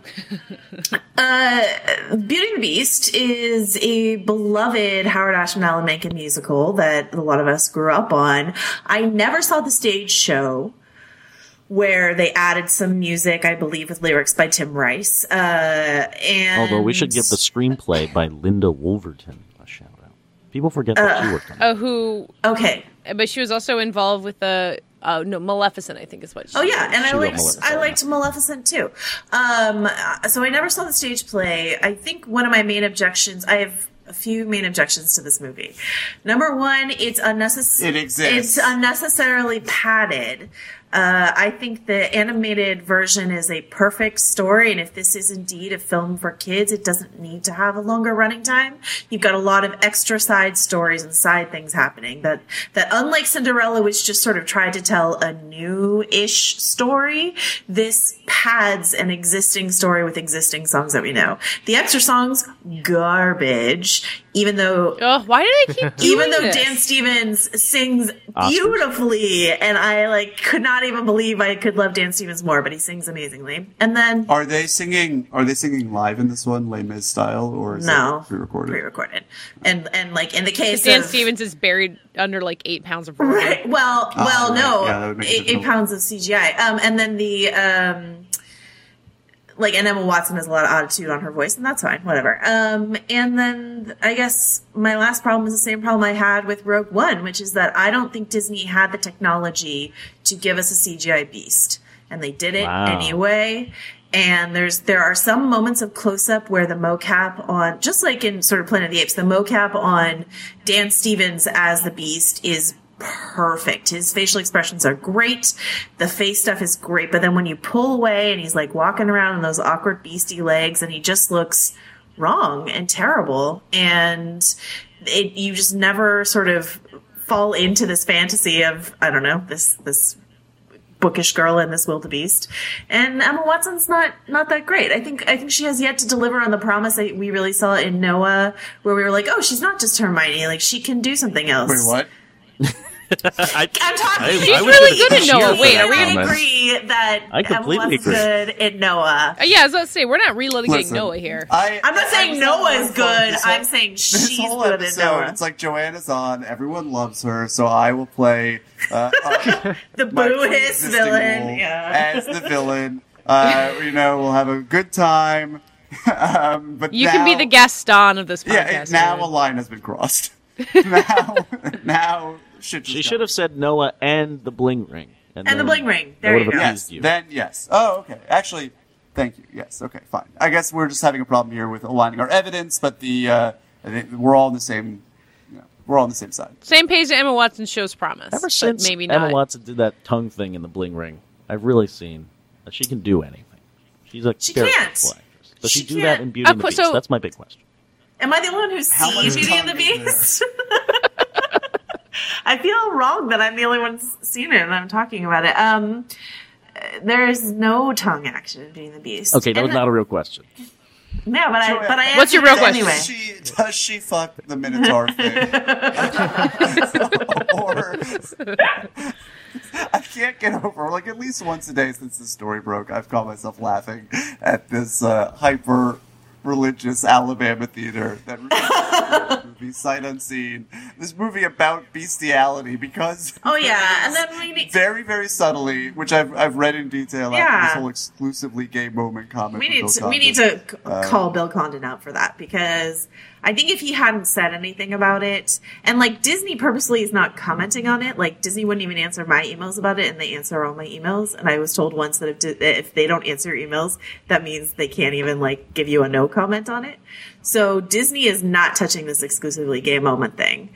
uh, Beauty and the Beast is a beloved Howard Ashman Alan Menken musical that a lot of us grew up on. I never saw the stage show where they added some music, I believe, with lyrics by Tim Rice. Uh, and Although we should give the screenplay by Linda Wolverton a shout out. People forget that Uh, she worked on it. Oh, who? Okay. But she was also involved with the uh, no Maleficent, I think is what. She Oh yeah, and I She wrote liked Maleficent, I liked Maleficent too. Um, so I never saw the stage play. I think one of my main objections, I have a few main objections to this movie. Number one, it's unnecessary. It exists. It's unnecessarily padded. Uh, I think the animated version is a perfect story, and if this is indeed a film for kids, it doesn't need to have a longer running time. You've got a lot of extra side stories and side things happening that, that unlike Cinderella, which just sort of tried to tell a new-ish story, this pads an existing story with existing songs that we know. The extra songs, garbage. even though Oh, why do they keep doing even though this? Dan Stevens sings Oscars. beautifully, and I like could not even believe I could love Dan Stevens more, but he sings amazingly. And then Are they singing? Are they singing live in this one, Les Mis style, or is no, it pre-recorded? pre-recorded, and and like in the case Dan of Stevens is buried under like eight pounds of water. right, well, Oh, well, right. no, Yeah, that would make it eight, eight difficult. pounds of C G I, um, and then the um. Like, and Emma Watson has a lot of attitude on her voice, and that's fine, whatever. Um, and then I guess my last problem is the same problem I had with Rogue One, which is that I don't think Disney had the technology to give us a C G I beast. And they did it Wow. anyway. And there's, there are some moments of close up where the mocap on, just like in sort of Planet of the Apes, the mocap on Dan Stevens as the beast is perfect. His facial expressions are great. The face stuff is great. But then when you pull away and he's like walking around in those awkward beastie legs and he just looks wrong and terrible. And it, you just never sort of fall into this fantasy of, I don't know, this, this bookish girl and this wildebeest. And Emma Watson's not, not that great. I think, I think she has yet to deliver on the promise that we really saw in Noah, where we were like, oh, she's not just Hermione. Like, she can do something else. Wait, what? I, I'm talking. I- She's I was really gonna good in cheer Noah. for Wait, that are we gonna comment. agree that I completely Emma Watson's agree. good in Noah? Uh, yeah, I was about to say, we're not relitigating Listen, Noah here. I, I'm not I- saying I was Noah having is fun good. this whole- I'm saying this she's whole good in episode, Noah. It's like Joanna's on. Everyone loves her, so I will play uh, uh, The my boo-hiss pre-existing villain, role yeah. as the villain. Uh, you know, we'll have a good time. um, but You now, can be the Gaston of this podcast. Yeah, it- now David. a line has been crossed. now, now shit. She should have said Noah and the bling ring. And the then bling ring. that There would you have go. appeased Yes. you. Then yes. Oh, okay. Actually, thank you. Yes. Okay. Fine. I guess we're just having a problem here with aligning our evidence, but the uh, I think we're all on the same. You know, we're all on the same side. Same page that Emma Watson shows promise. Ever but since maybe Emma not. Watson did that tongue thing in the bling ring, I've really seen that she can do anything. She's a She very can't. capable actress. Does she, She do can't. that in Beauty Uh, and the pu- Beast? so- That's my big question. Am I the only one who's How seen much Beauty and the tongue is there? Beast? I feel wrong that I'm the only one who's seen it and I'm talking about it. Um, uh, there is no tongue action in Beauty and the Beast. Okay, that And was not a real question. No, but I, but I What's your answered real it question? anyway. Does she, does she fuck the Minotaur thing? or I can't get over, like, at least once a day since the story broke, I've caught myself laughing at this uh, hyper religious Alabama theater that released this movie Sight Unseen. This movie about bestiality because Oh yeah, and then we need very, very subtly, which I've I've read in detail after Yeah. this whole exclusively gay moment comment. we from need Bill to we Condon. need to c- Uh, call Bill Condon out for that because I think if he hadn't said anything about it, and like Disney purposely is not commenting on it, like Disney wouldn't even answer my emails about it, and they answer all my emails. And I was told once that if Di- if they don't answer your emails, that means they can't even like give you a no comment on it. So Disney is not touching this exclusively gay moment thing,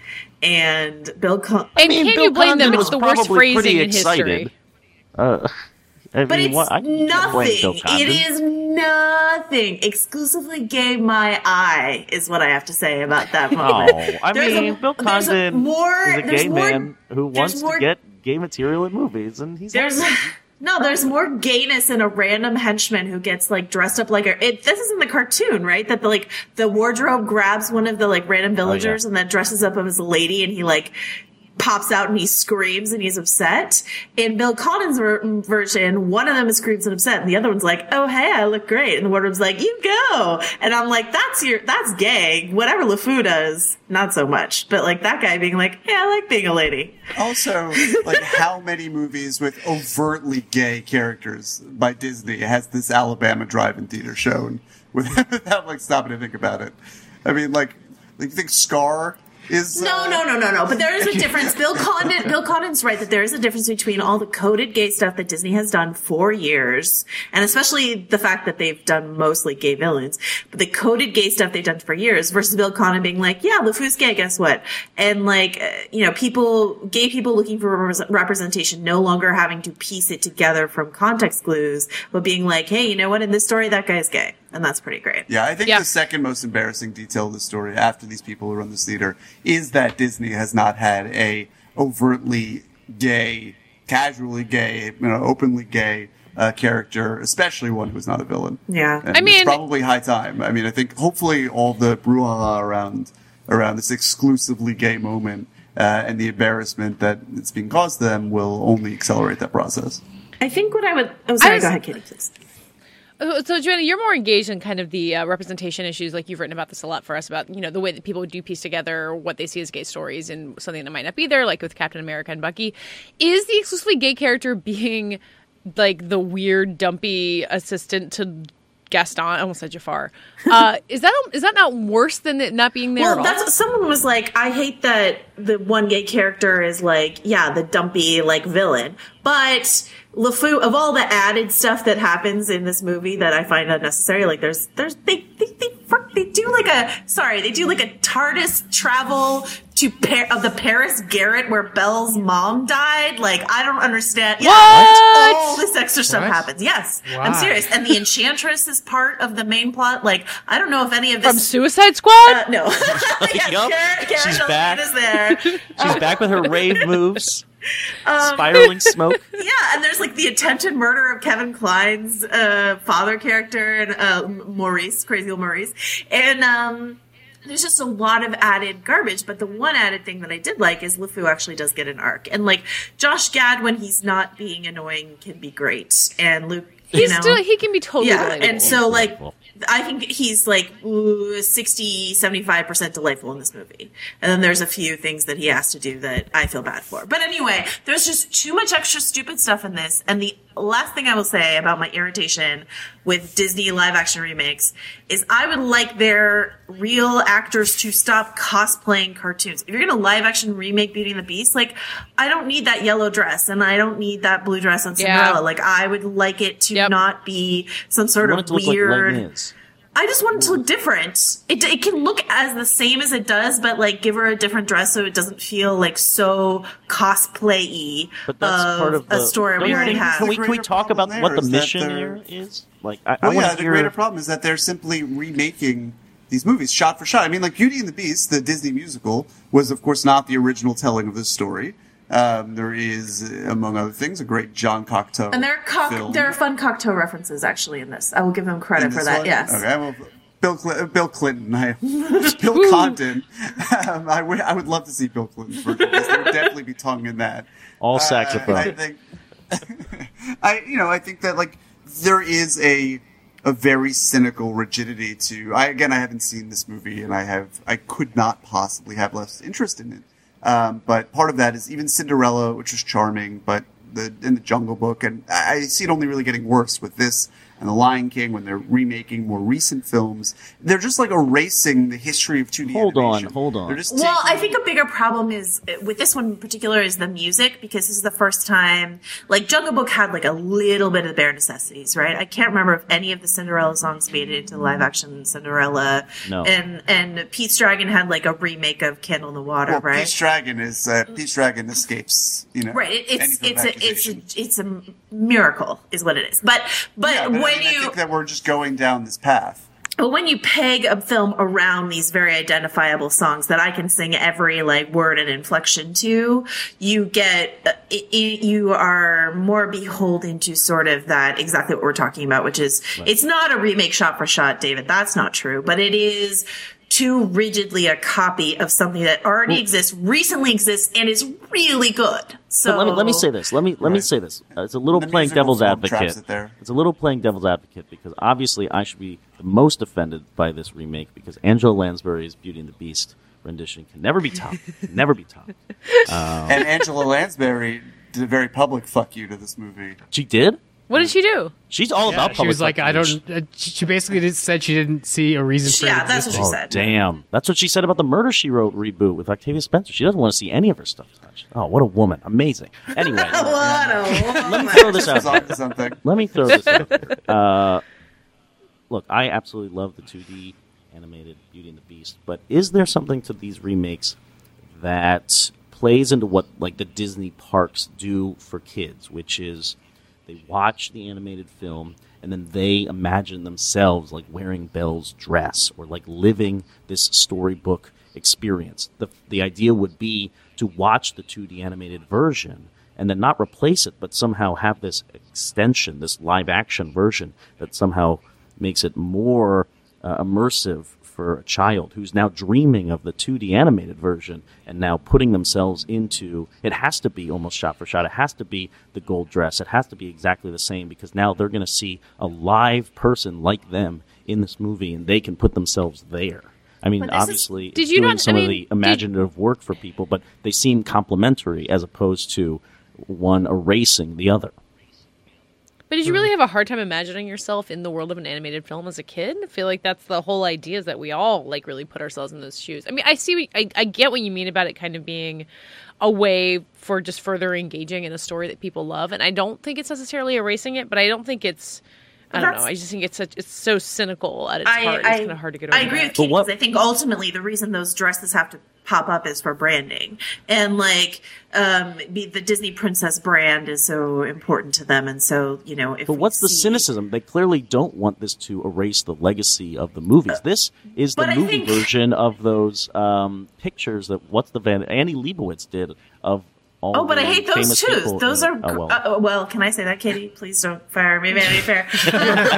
and Bill. Con- And mean, can Bill you blame Condon them? It's was the worst probably phrasing pretty in excited. history. Uh, I But mean, it's what, I can't blame Bill nothing. Condon. It is nothing. Exclusively gay my eye is what I have to say about that moment. Oh, I There's a- mean, Bill there's a Condon more- is a there's gay more- man who there's wants more- to get gay material in movies, and he's There's no, there's more gayness in a random henchman who gets like dressed up like a. It, this is in the cartoon, right? That the like the wardrobe grabs one of the like random villagers and then dresses up as a lady, and he like pops out and he screams and he's upset. In Bill Condon's ver- version, one of them screams and upset, and the other one's like, "Oh hey, I look great," and the wardrobe's like, "You go," and I'm like, "That's your that's gay." Whatever LeFou does, not so much, but like that guy being like, "Yeah, I like being a lady." Also, like, how many movies with overtly gay characters by Disney has this Alabama drive-in theater shown without, without like, stopping to think about it? I mean, like, like you think Scar is... No, uh, no, no, no, no. But there is a difference. Bill Condon, Bill Condon's right that there is a difference between all the coded gay stuff that Disney has done for years, and especially the fact that they've done mostly gay villains, but the coded gay stuff they've done for years versus Bill Condon being like, yeah, LeFou's gay, guess what? And like, uh, you know, people, gay people looking for repres- representation, no longer having to piece it together from context clues, but being like, hey, you know what? In this story, that guy's gay. And that's pretty great. Yeah, I think Yeah. the second most embarrassing detail of the story after these people who run this theater is that Disney has not had a overtly gay, casually gay, you know, openly gay uh, character, especially one who's not a villain. Yeah. And I mean- it's probably high time. I mean, I think hopefully all the brouhaha around around this exclusively gay moment, uh, and the embarrassment that it's being caused to them will only accelerate that process. I think what I would... Oh, sorry, was, go ahead, Katie, please. So, Joanna, you're more engaged in kind of the uh, representation issues. Like, you've written about this a lot for us about, you know, the way that people do piece together what they see as gay stories and something that might not be there, like with Captain America and Bucky. Is the exclusively gay character being, like, the weird, dumpy assistant to Gaston? I almost said Jafar. Uh, is that is that not worse than it not being there Well, at all? that's what someone was like, I hate that the one gay character is like, yeah, the dumpy, like, villain. But... LeFou, of all the added stuff that happens in this movie that I find unnecessary, like there's, there's, they, they, they, they do like a, sorry, they do like a TARDIS travel to Par- of the Paris Garret where Belle's mom died. Like, I don't understand. Yeah, What? all this extra stuff What? happens. Yes, Why? I'm serious. And the Enchantress is part of the main plot. Like, I don't know if any of this From Suicide Squad? Uh, no, yes, Yup. Cara- Cara She's Delevingne back. is there. She's back with her rave moves, Um, spiraling smoke. Yeah, and there's like the attempted murder of Kevin Kline's uh, father character and uh, Maurice, crazy old Maurice, and um, there's just a lot of added garbage. But the one added thing that I did like is LeFou actually does get an arc, and like Josh Gad when he's not being annoying can be great, and Luke, you He's know, still, he can be totally yeah, relatable. and so like. I think he's like ooh, sixty, seventy-five percent delightful in this movie. And then there's a few things that he has to do that I feel bad for. But anyway, there's just too much extra stupid stuff in this. And the last thing I will say about my irritation with Disney live action remakes is I would like their real actors to stop cosplaying cartoons. If you're going to live action remake Beauty and the Beast, like, I don't need that yellow dress and I don't need that blue dress on Cinderella. Yeah. Like, I would like it to Yep. not be some sort You of want it to look like weird... Les Mis. I just want it to look different. It it can look as the same as it does, but like give her a different dress so it doesn't feel like so cosplay-y But that's of, part of the a story Don't we you already think- have. Can we, The can we greater talk about problem what the there is that mission they're- here is? Like, I, I Well, want yeah, to the hear. greater problem is that they're simply remaking these movies shot for shot. I mean, like Beauty and the Beast, the Disney musical, was of course not the original telling of this story. Um, there is, among other things, a great John Cocteau And there are, cock- film there are fun Cocteau references actually in this. I will give him credit in for this that, one. yes. Okay, well, Bill, Cl- Bill Clinton, I, Bill Condon. Um, I, w- I would love to see Bill Clinton's version. There would definitely be tongue in that. All Uh, saxophone. I think, I you know, I think that like there is a a very cynical rigidity to. I again, I haven't seen this movie, and I have I could not possibly have less interest in it. Um, but part of that is even Cinderella, which was charming, but the in the Jungle Book, and I I see it only really getting worse with this and The Lion King when they're remaking more recent films. They're just like erasing the history of two D Hold on, animation. hold on. They're just Well, I taking- think a bigger problem is with this one in particular is the music, because this is the first time, like Jungle Book had like a little bit of the bare necessities, right? I can't remember if any of the Cinderella songs made it into live action Cinderella. No. And and Pete's Dragon had like a remake of Candle in the Water, Well, right? Peach Dragon is uh, Peach Dragon escapes, you know, Right, it, it's any sort of it's a it's accusation. a it's a miracle, is what it is. But but Yeah, but when I, mean, I you think that we're just going down this path. But when you peg a film around these very identifiable songs that I can sing every like word and inflection to, you get uh, it, it, you are more beholden to sort of that exactly what we're talking about, which is it's not a remake shot for shot, David. That's not true, but it is too rigidly a copy of something that already Well- exists, recently exists, and is really good. So But let me let me say this. Let me let me Right. say this. Uh, it's a little The playing musical devil's film traps advocate. it there. It's a little playing devil's advocate because obviously I should be the most offended by this remake because Angela Lansbury's Beauty and the Beast rendition can never be topped. never be topped. And Angela Lansbury did a very public fuck you to this movie. She did. What did she do? She's all Yeah, about. she public was like, fuck I you. don't. Uh, she basically just said she didn't see a reason for Yeah, it that's what she Oh, said. damn. That's what she said about the Murder, She Wrote reboot with Octavia Spencer. She doesn't want to see any of her stuff touched. Oh, what a woman. Amazing. Anyway, What a let me throw this out It's on there. to something. Let me throw this out there. Uh, look, I absolutely love the two D animated Beauty and the Beast, but is there something to these remakes that plays into what like the Disney parks do for kids, which is they watch the animated film and then they imagine themselves like wearing Belle's dress or like living this storybook experience. The the idea would be to watch the two D animated version and then not replace it, but somehow have this extension, this live action version that somehow makes it more uh, immersive for a child who's now dreaming of the two D animated version and now putting themselves into, it has to be almost shot for shot. It has to be the gold dress. It has to be exactly the same because now they're going to see a live person like them in this movie and they can put themselves there. I mean, obviously, is, did it's you doing not, some I of mean, the imaginative did, work for people, but they seem complementary as opposed to one erasing the other. But did you really have a hard time imagining yourself in the world of an animated film as a kid? I feel like that's the whole idea, is that we all like really put ourselves in those shoes. I mean, I see, I, I get what you mean about it kind of being a way for just further engaging in a story that people love, and I don't think it's necessarily erasing it, but I don't think it's. I don't know. I just think it's such, it's so cynical at its I, heart. I, it's kind of hard to get over. I agree that. with Kate because I think ultimately the reason those dresses have to pop up is for branding, and like um, be, the Disney princess brand is so important to them, and so you know. If but what's the see... cynicism? They clearly don't want this to erase the legacy of the movies. Uh, this is the movie think... version of those um, pictures that what's the Van Annie Leibovitz did of. All oh, but I hate those too. Those in, are oh, well. Uh, well. Can I say that, Katie? Please don't fire me, Vanity Fair. But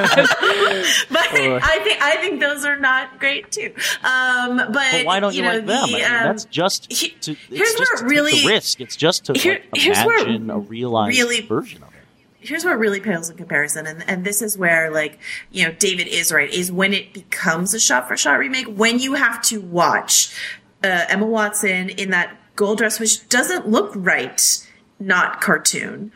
I think I think those are not great too. Um, but, but why don't you, you know, like them? the, I mean, um, that's just he, to, it's here's just where to really, take the risk. It's just to here, like, here's imagine where a realized really, version of it. Here's where it really pales in comparison, and and this is where, like, you know, David is right, is when it becomes a shot-for-shot remake, when you have to watch uh, Emma Watson in that gold dress, which doesn't look right, not cartoon,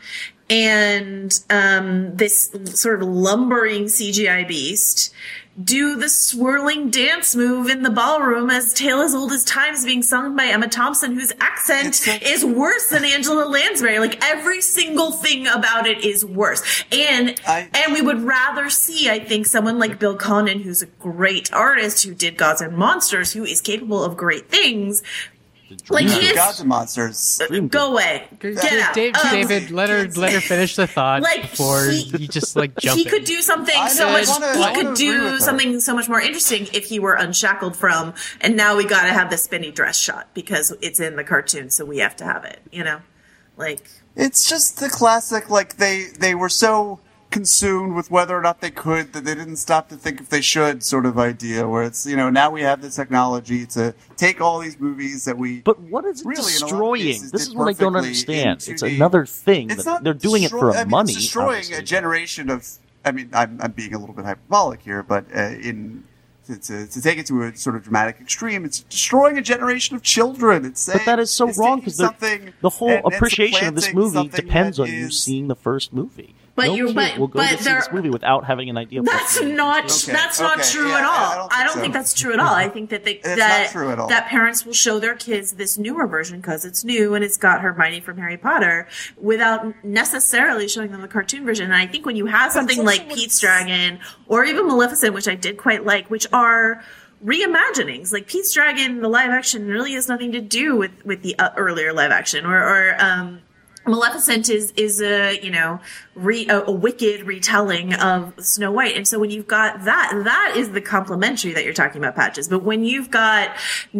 and um, this sort of lumbering C G I beast do the swirling dance move in the ballroom as Tale as Old as Time is being sung by Emma Thompson, whose accent like, is worse than Angela Lansbury. Like, every single thing about it is worse. And I, and we would rather see, I think, someone like Bill Condon, who's a great artist, who did Gods and Monsters, who is capable of great things. Like he is, Gods and Monsters. Go away. Get out. Dave, um, David, let her let her finish the thought like before he, you just like jump. He in. could do something I so know, much. wanna, he could do something so much more interesting if he were unshackled from. And now we got to have the spinny dress shot because it's in the cartoon, so we have to have it. You know, like it's just the classic. Like they they were so consumed with whether or not they could that they didn't stop to think if they should sort of idea where it's, you know, now we have the technology to take all these movies that we but what is it really, destroying? This is what I don't understand. It's another thing it's that not they're doing it for I mean, money. It's destroying obviously. a generation of, I mean, I'm, I'm being a little bit hyperbolic here, but uh, in to, to, to take it to a sort of dramatic extreme, it's destroying a generation of children. It's saying, but that is so wrong because the whole and, appreciation of this movie depends on is, you seeing the first movie. But no you, kid but, will go but to see there, this movie without having an idea. Of that's what not. Okay, that's not okay, true yeah, at all. I don't think, I don't so. think that's true at all. I think that they, it's that not true at all. that parents will show their kids this newer version because it's new and it's got Hermione from Harry Potter without necessarily showing them the cartoon version. And I think when you have something like Pete's Dragon or even Maleficent, which I did quite like, which are reimaginings, like Pete's Dragon, the live action really has nothing to do with with the uh, earlier live action, or, or um. Maleficent is is a you know re, a, a wicked retelling of Snow White, and so when you've got that, that is the complementary that you're talking about, Patches. But when you've got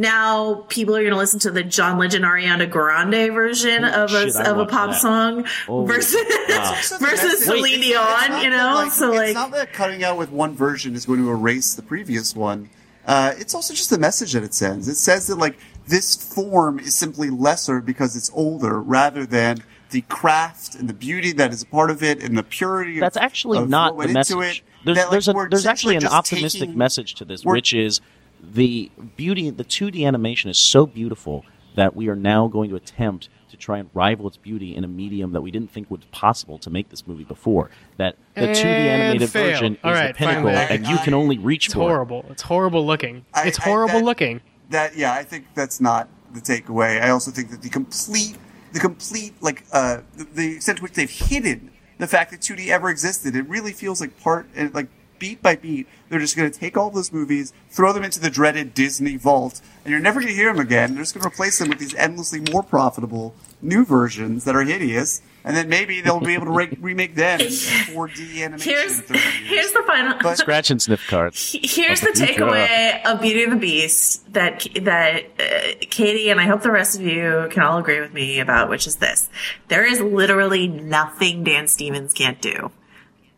now people are going to listen to the John Legend Ariana Grande version oh, of a shit, of a pop that. song oh, versus wow. versus Celine Dion, you know, like, so it's like not that cutting out with one version is going to erase the previous one. Uh, it's also just the message that it sends. It says that like this form is simply lesser because it's older, rather than the craft and the beauty that is a part of it and the purity. That's of, actually of not what the went into message. It, there's that, like, there's, a, we're there's actually an just optimistic taking, message to this, which is the beauty. The two D animation is so beautiful that we are now going to attempt to try and rival its beauty in a medium that we didn't think was possible to make this movie before. That the two D animated fail. version is All right, the pinnacle, finally. and you can only reach It's for horrible. It's horrible looking. I, it's I- horrible that- looking. That yeah, I think that's not the takeaway. I also think that the complete, the complete like uh, the, the extent to which they've hidden the fact that two D ever existed, it really feels like part and like beat by beat, they're just going to take all those movies, throw them into the dreaded Disney vault, and you're never going to hear them again. They're just going to replace them with these endlessly more profitable new versions that are hideous, and then maybe they'll be able to re- remake them in four D animation. here's in thirty years. here's the final. But- scratch and sniff cards. Here's the takeaway of Beauty and the Beast that that uh, Katie and I hope the rest of you can all agree with me about, which is this: there is literally nothing Dan Stevens can't do.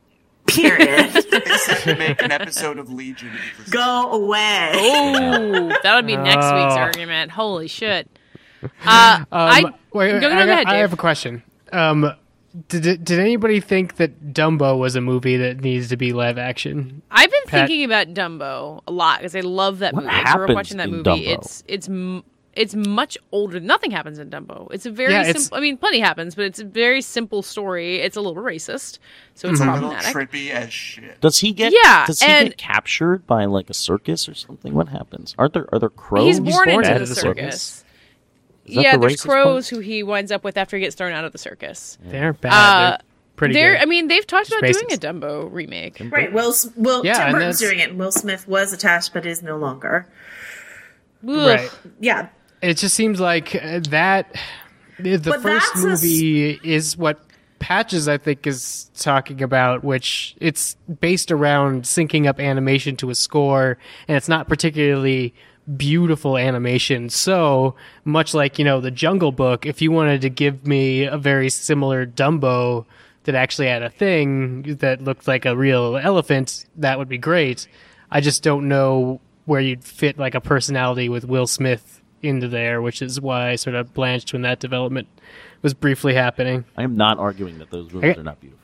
Period. Except to make an episode of Legion. Go away. Oh, that would be next week's Oh. argument. Holy shit. Uh, I, Um, wait, go, go, I, go ahead, I Dave. have a question. Um, did did anybody think that Dumbo was a movie that needs to be live action? I've been Pat- thinking about Dumbo a lot because I love that What movie. I grew happens up watching that in movie. Dumbo? It's it's m- it's much older. Nothing happens in Dumbo. It's a very Yeah, it's- simple. I mean, plenty happens, but it's a very simple story. It's a little racist, so Mm-hmm. it's A little problematic. trippy as shit. Does he get? Yeah, Does he and- get captured by like a circus or something? What happens? Aren't there are there crows? He's born born into into the the circus. Is that Yeah, the there's racist crows part? who he winds up with after he gets thrown out of the circus. They're bad. Uh, They're pretty They're, good. I mean, they've talked Just about doing a racist. Dumbo remake. Right. Will, Will Yeah, Tim and Burton's that's- doing it, and Will Smith was attached but is no longer. Ugh. Right. Yeah. It just seems like uh, that the the But first that's a s- movie is what Patches, I think, is talking about, which it's based around syncing up animation to a score, and it's not particularly beautiful animation. So much like, you know, the Jungle Book, if you wanted to give me a very similar Dumbo that actually had a thing that looked like a real elephant, that would be great. I just don't know where you'd fit like a personality with Will Smith into there, which is why I sort of blanched when that development was briefly happening. I am not arguing that those movies Okay. are not beautiful.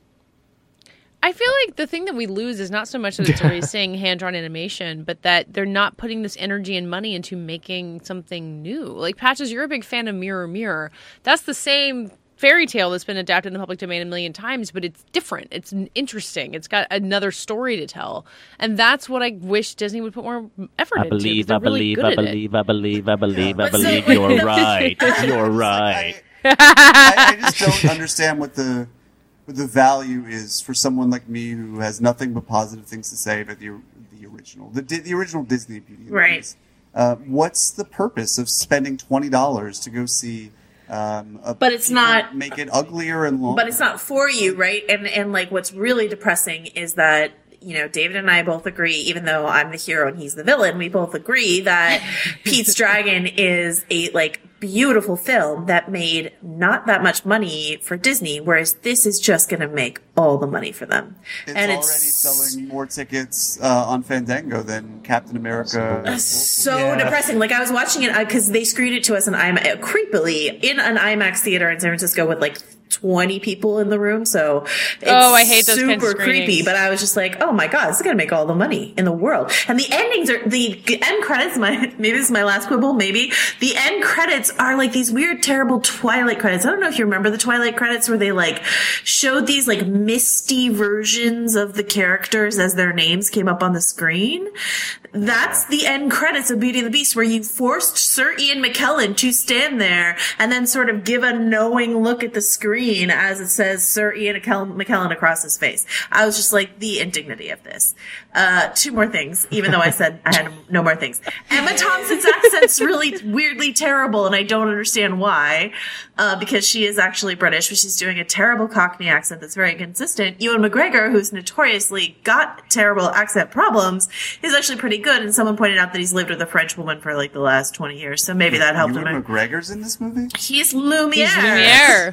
I feel like the thing that we lose is not so much that it's erasing hand-drawn animation, but that they're not putting this energy and money into making something new. Like, Patches, you're a big fan of Mirror Mirror. That's the same fairy tale that's been adapted in the public domain a million times, but it's different. It's n- interesting. It's got another story to tell. And that's what I wish Disney would put more effort I into. 'cause believe, they're I really believe, good I at it. believe, I believe, I believe, I But so- believe. You're right. You're right. I, I just don't understand what the what the value is for someone like me who has nothing but positive things to say about the the original, the the original Disney Beauty and the Right. Beast. Uh, what's the purpose of spending twenty dollars to go see? Um, a, But it's not- make it uglier and longer. But it's not for you, right? And and like what's really depressing is that, you know, David and I both agree, even though I'm the hero and he's the villain, we both agree that Pete's Dragon is a like beautiful film that made not that much money for Disney, whereas this is just going to make all the money for them. It's and already it's selling more tickets uh, on Fandango than Captain America. so Yeah. depressing. Like I was watching it because they screened it to us in IMAX, creepily in an IMAX theater in San Francisco with like twenty people in the room. So it's Oh, I hate those super kinds of creepy. screenings. But I was just like, oh my god, this is gonna make all the money in the world. And the endings are the end credits. My maybe this is my last quibble. Maybe the end credits are like these weird, terrible Twilight credits. I don't know if you remember the Twilight credits where they like showed these like misty versions of the characters as their names came up on the screen. That's the end credits of Beauty and the Beast, where you forced Sir Ian McKellen to stand there and then sort of give a knowing look at the screen as it says Sir Ian McKellen across his face. I was just like, the indignity of this. Uh, two more things, even though I said I had no more things. Emma Thompson's accent's really weirdly terrible, and I don't understand why, uh, because she is actually British, but she's doing a terrible Cockney accent that's very inconsistent. Ewan McGregor, who's notoriously got terrible accent problems, is actually pretty good, and someone pointed out that he's lived with a French woman for like the last twenty years, so maybe that helped Ewan him. McGregor's in this movie? He's Lumiere. He's Lumiere.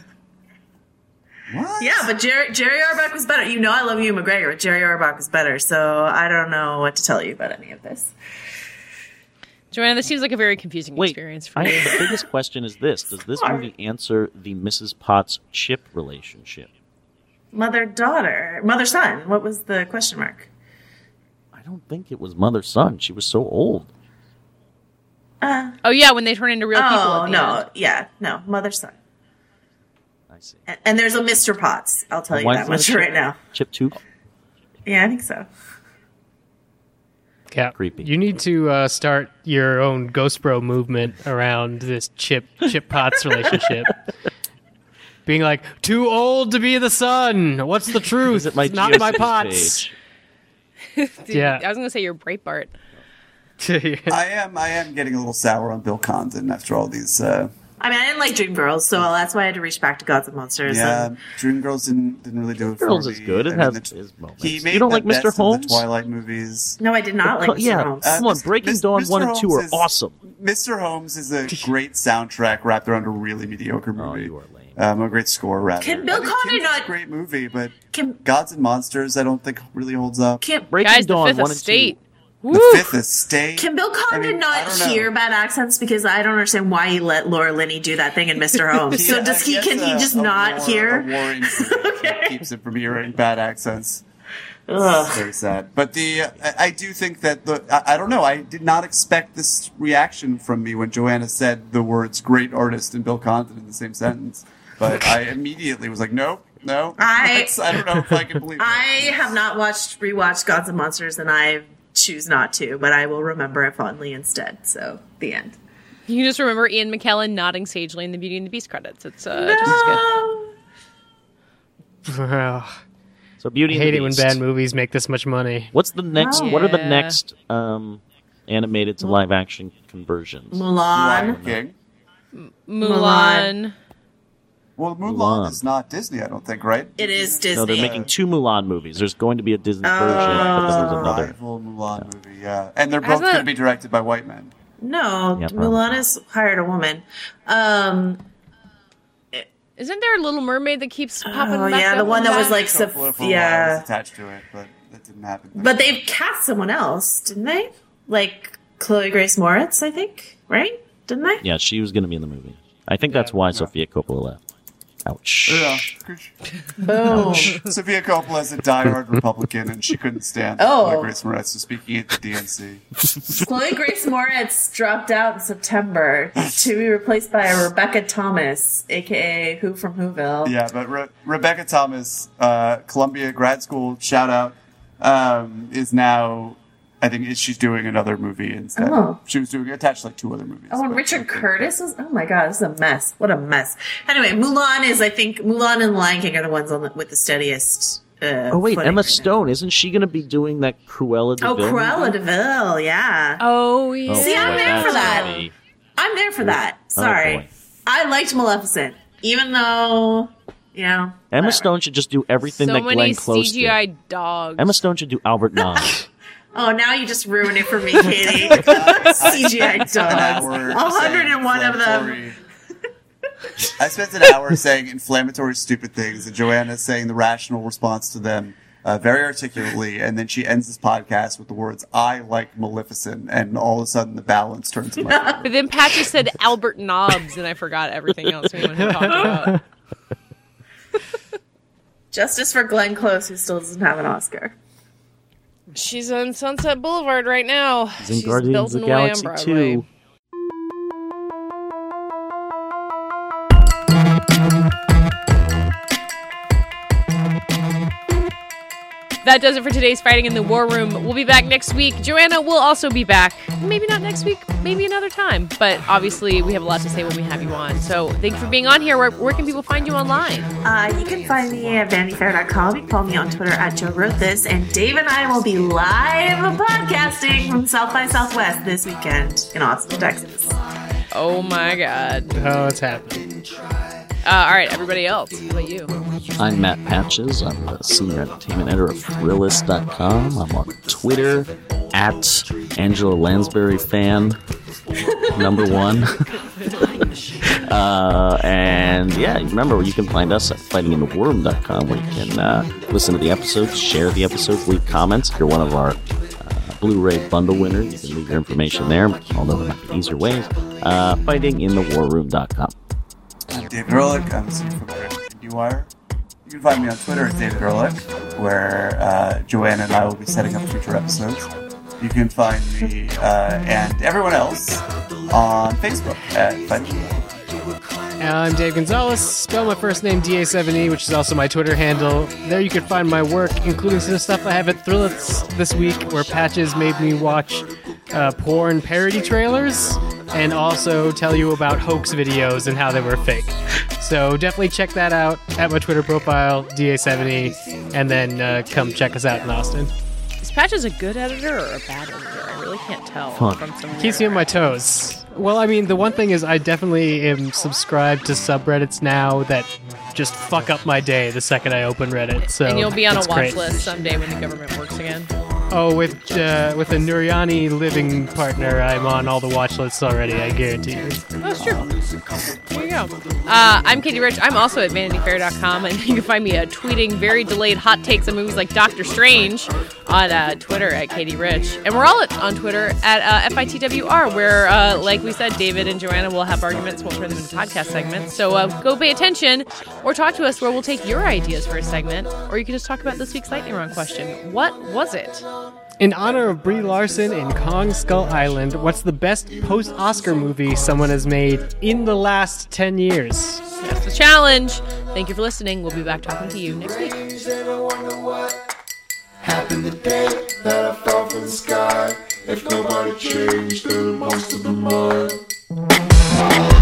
What? Yeah, but Jerry, Jerry Orbach was better. You know I love Ewan McGregor, but Jerry Orbach was better, so I don't know what to tell you about any of this. Joanna, this seems like a very confusing Wait, experience for I, you. the biggest question is this: does this Sorry. movie answer the Missus Potts Chip relationship? Mother-daughter. Mother-son. What was the question mark? I don't think it was mother son. She was so old. Uh, Oh yeah, when they turn into real people. oh, At the no. end. Yeah, no. Mother-son. I see. And, and there's a Mister Potts. I'll tell you Why that is much Chip- right now. Chip tooth. Yeah, I think so. Yeah, Creepy. You need to uh, start your own Ghost Bro movement around this Chip Chip Potts relationship. Being like, too old to be the son. What's the truth? Visit my Not my Geocities Potts. page. Dude, Yeah. I was gonna say you're Breitbart. I am. I am getting a little sour on Bill Condon after all these. Uh, I mean, I didn't like Dreamgirls, so that's why I had to reach back to Gods and Monsters. yeah, And Dreamgirls didn't didn't really do it for Girls me. is good. It I mean, has the- its moments. He made You don't the like Mister best of Holmes? the Twilight movies. no, I did not like Mister yeah, Holmes. Uh, come on. Mis- Breaking Mis- Dawn Mister one and two Holmes are is- awesome. Mister Holmes is a great soundtrack wrapped around a really mediocre Oh, movie. you are lame. Um, a great score, rather. Can Bill I think Conti Kim's not- a great movie, but Can Gods and Monsters, I don't think really holds up. can, Breaking Guys, the Dawn Fifth one and Estate. two. The Fifth Estate. can Bill Condon I mean, I not don't know. hear bad accents? Because I don't understand why he let Laura Linney do that thing in Mister Holmes. so Yeah, does I he? guess Can he a- just a not war- hear? A war injury that keeps him from hearing bad accents. Ugh. Very sad. But the uh, I, I do think that the I, I don't know. I did not expect this reaction from me when Joanna said the words "great artist" and Bill Condon in the same sentence. But I immediately was like, nope, no. I- That's- I don't know if I can believe it. I have not watched rewatched Gods and Monsters, and I choose not to. But I will remember it fondly instead. So the end. You can just remember Ian McKellen nodding sagely in the Beauty and the Beast credits. It's uh, just as good. No. Ugh. So Beauty I and hate the it when Beast. bad movies make this much money. What's the next? Oh. What are the Yeah. next um, animated to live action conversions? Mulan. Lion King. Mulan. Well, Mulan, Mulan. is not Disney, I don't think, right? It is Disney. No, they're making two Mulan movies. There's going to be a Disney version, but then there's another. Rival Mulan movie, yeah. And they're both Hasn't going to it- be directed by white men. No, Yeah, probably. Mulan has hired a woman. Um, Isn't there a Little Mermaid that keeps popping oh back yeah, up the one and that was back? like, Coppola Sof- for a while was yeah. attached to it, but that didn't happen. But they've cast someone else, didn't they? Like Chloe Grace Moritz, I think, right? Didn't they? Yeah, she was going to be in the movie. I think that's why Sophia Coppola left. Ouch. Yeah. Boom. Sophia Coppola is a diehard Republican, and she couldn't stand Oh. Chloe Grace Moretz speaking at the D N C. Chloe Grace Moritz dropped out in September to be replaced by Rebecca Thomas, aka Who from Whoville. Yeah, but Re- Rebecca Thomas, uh, Columbia grad school, shout out, um, is now, I think she's doing another movie instead. Oh. She was doing attached to like two other movies. Oh, and but- Richard Curtis was. Oh my god, this is a mess. What a mess. Anyway, Mulan is. I think Mulan and Lion King are the ones on the, with the steadiest. Uh, Oh, wait, footing Emma right now. Stone. Isn't she going to be doing that Cruella de Oh, Vil Cruella movie? de Vil. Yeah, Oh, yeah. Oh, See, I'm boy, there that's for that. gonna be- I'm there for that. Sorry, boy. I liked Maleficent, even though you know Emma whatever. Stone should just do everything So that many Glenn Close C G I did. dogs. Emma Stone should do Albert Nobbs. Oh, now you just ruined it for me, Katie. C G I dogs. hour A hundred and one saying of them. inflammatory- I spent an hour saying inflammatory, stupid things, and Joanna saying the rational response to them uh, very articulately, and then she ends this podcast with the words, I like Maleficent, and all of a sudden the balance turns in my favor. But then Pat just said Albert Nobbs, and I forgot everything else we wanted to talk about. Justice for Glenn Close, who still doesn't have an Oscar. She's on Sunset Boulevard right now. She's in She's Guardians of the building away on Galaxy Broadway. two. That does it for today's Fighting in the War Room. We'll be back next week. Joanna will also be back. Maybe not next week, maybe another time. But obviously, we have a lot to say when we have you on. So thank you for being on here. Where, where can people find you online? Uh, you can find me at vanity fair dot com. You can follow me on Twitter at Joe Wrote This. And Dave and I will be live podcasting from South by Southwest this weekend in Austin, Texas. Oh my God. Oh, it's happening. Uh, all right, everybody else. What about you? I'm Matt Patches. I'm the senior entertainment editor of Thrillist dot com. I'm on Twitter at Angela Lansbury fan number one. uh, and yeah, remember you can find us at fighting in the war room dot com, where you can uh, listen to the episodes, share the episodes, leave comments. If you're one of our uh, Blu-ray bundle winners, you can leave your information there. Although there might be easier ways. Uh, fighting in the war room dot com. I'm David Ehrlich. I'm the senior film editor at IndieWire. You can find me on Twitter at David Ehrlich, where uh, Joanna and I will be setting up future episodes. You can find me uh, and everyone else on Facebook at Fighting. I'm Dave Gonzalez. Spell my first name D A seven E, which is also my Twitter handle. There you can find my work, including some stuff I have at Thrillist this week, where Patches made me watch uh, porn parody trailers and also tell you about hoax videos and how they were fake. So definitely check that out at my Twitter profile, D A seven E, and then uh, come check us out in Austin. Is Patches a good editor or a bad editor? I really can't tell Fun. from some of Keeps your- me on my toes. Well, I mean, the one thing is I definitely am subscribed to subreddits now that just fuck up my day the second I open Reddit. So And you'll be on a it's watch great. list someday when the government works again. Oh, with uh, with a Nuriani living partner, I'm on all the watch lists already, I guarantee you. That's true. There you go. Uh, I'm Katie Rich. I'm also at vanity fair dot com, and you can find me uh, tweeting very delayed hot takes on movies like Doctor Strange on uh, Twitter at Katie Rich. And we're all at, on Twitter at uh, F I T W R, where, uh, like we said, David and Joanna will have arguments. We'll turn them into podcast segments. So uh, go pay attention or talk to us where we'll take your ideas for a segment, or you can just talk about this week's lightning round question. What was it? In honor of Brie Larson in Kong Skull Island, what's the best post-Oscar movie someone has made in the last ten years? That's the challenge. Thank you for listening. We'll be back talking to you next week. Happened the day that I fell from the sky. If nobody changed, then most of the mud.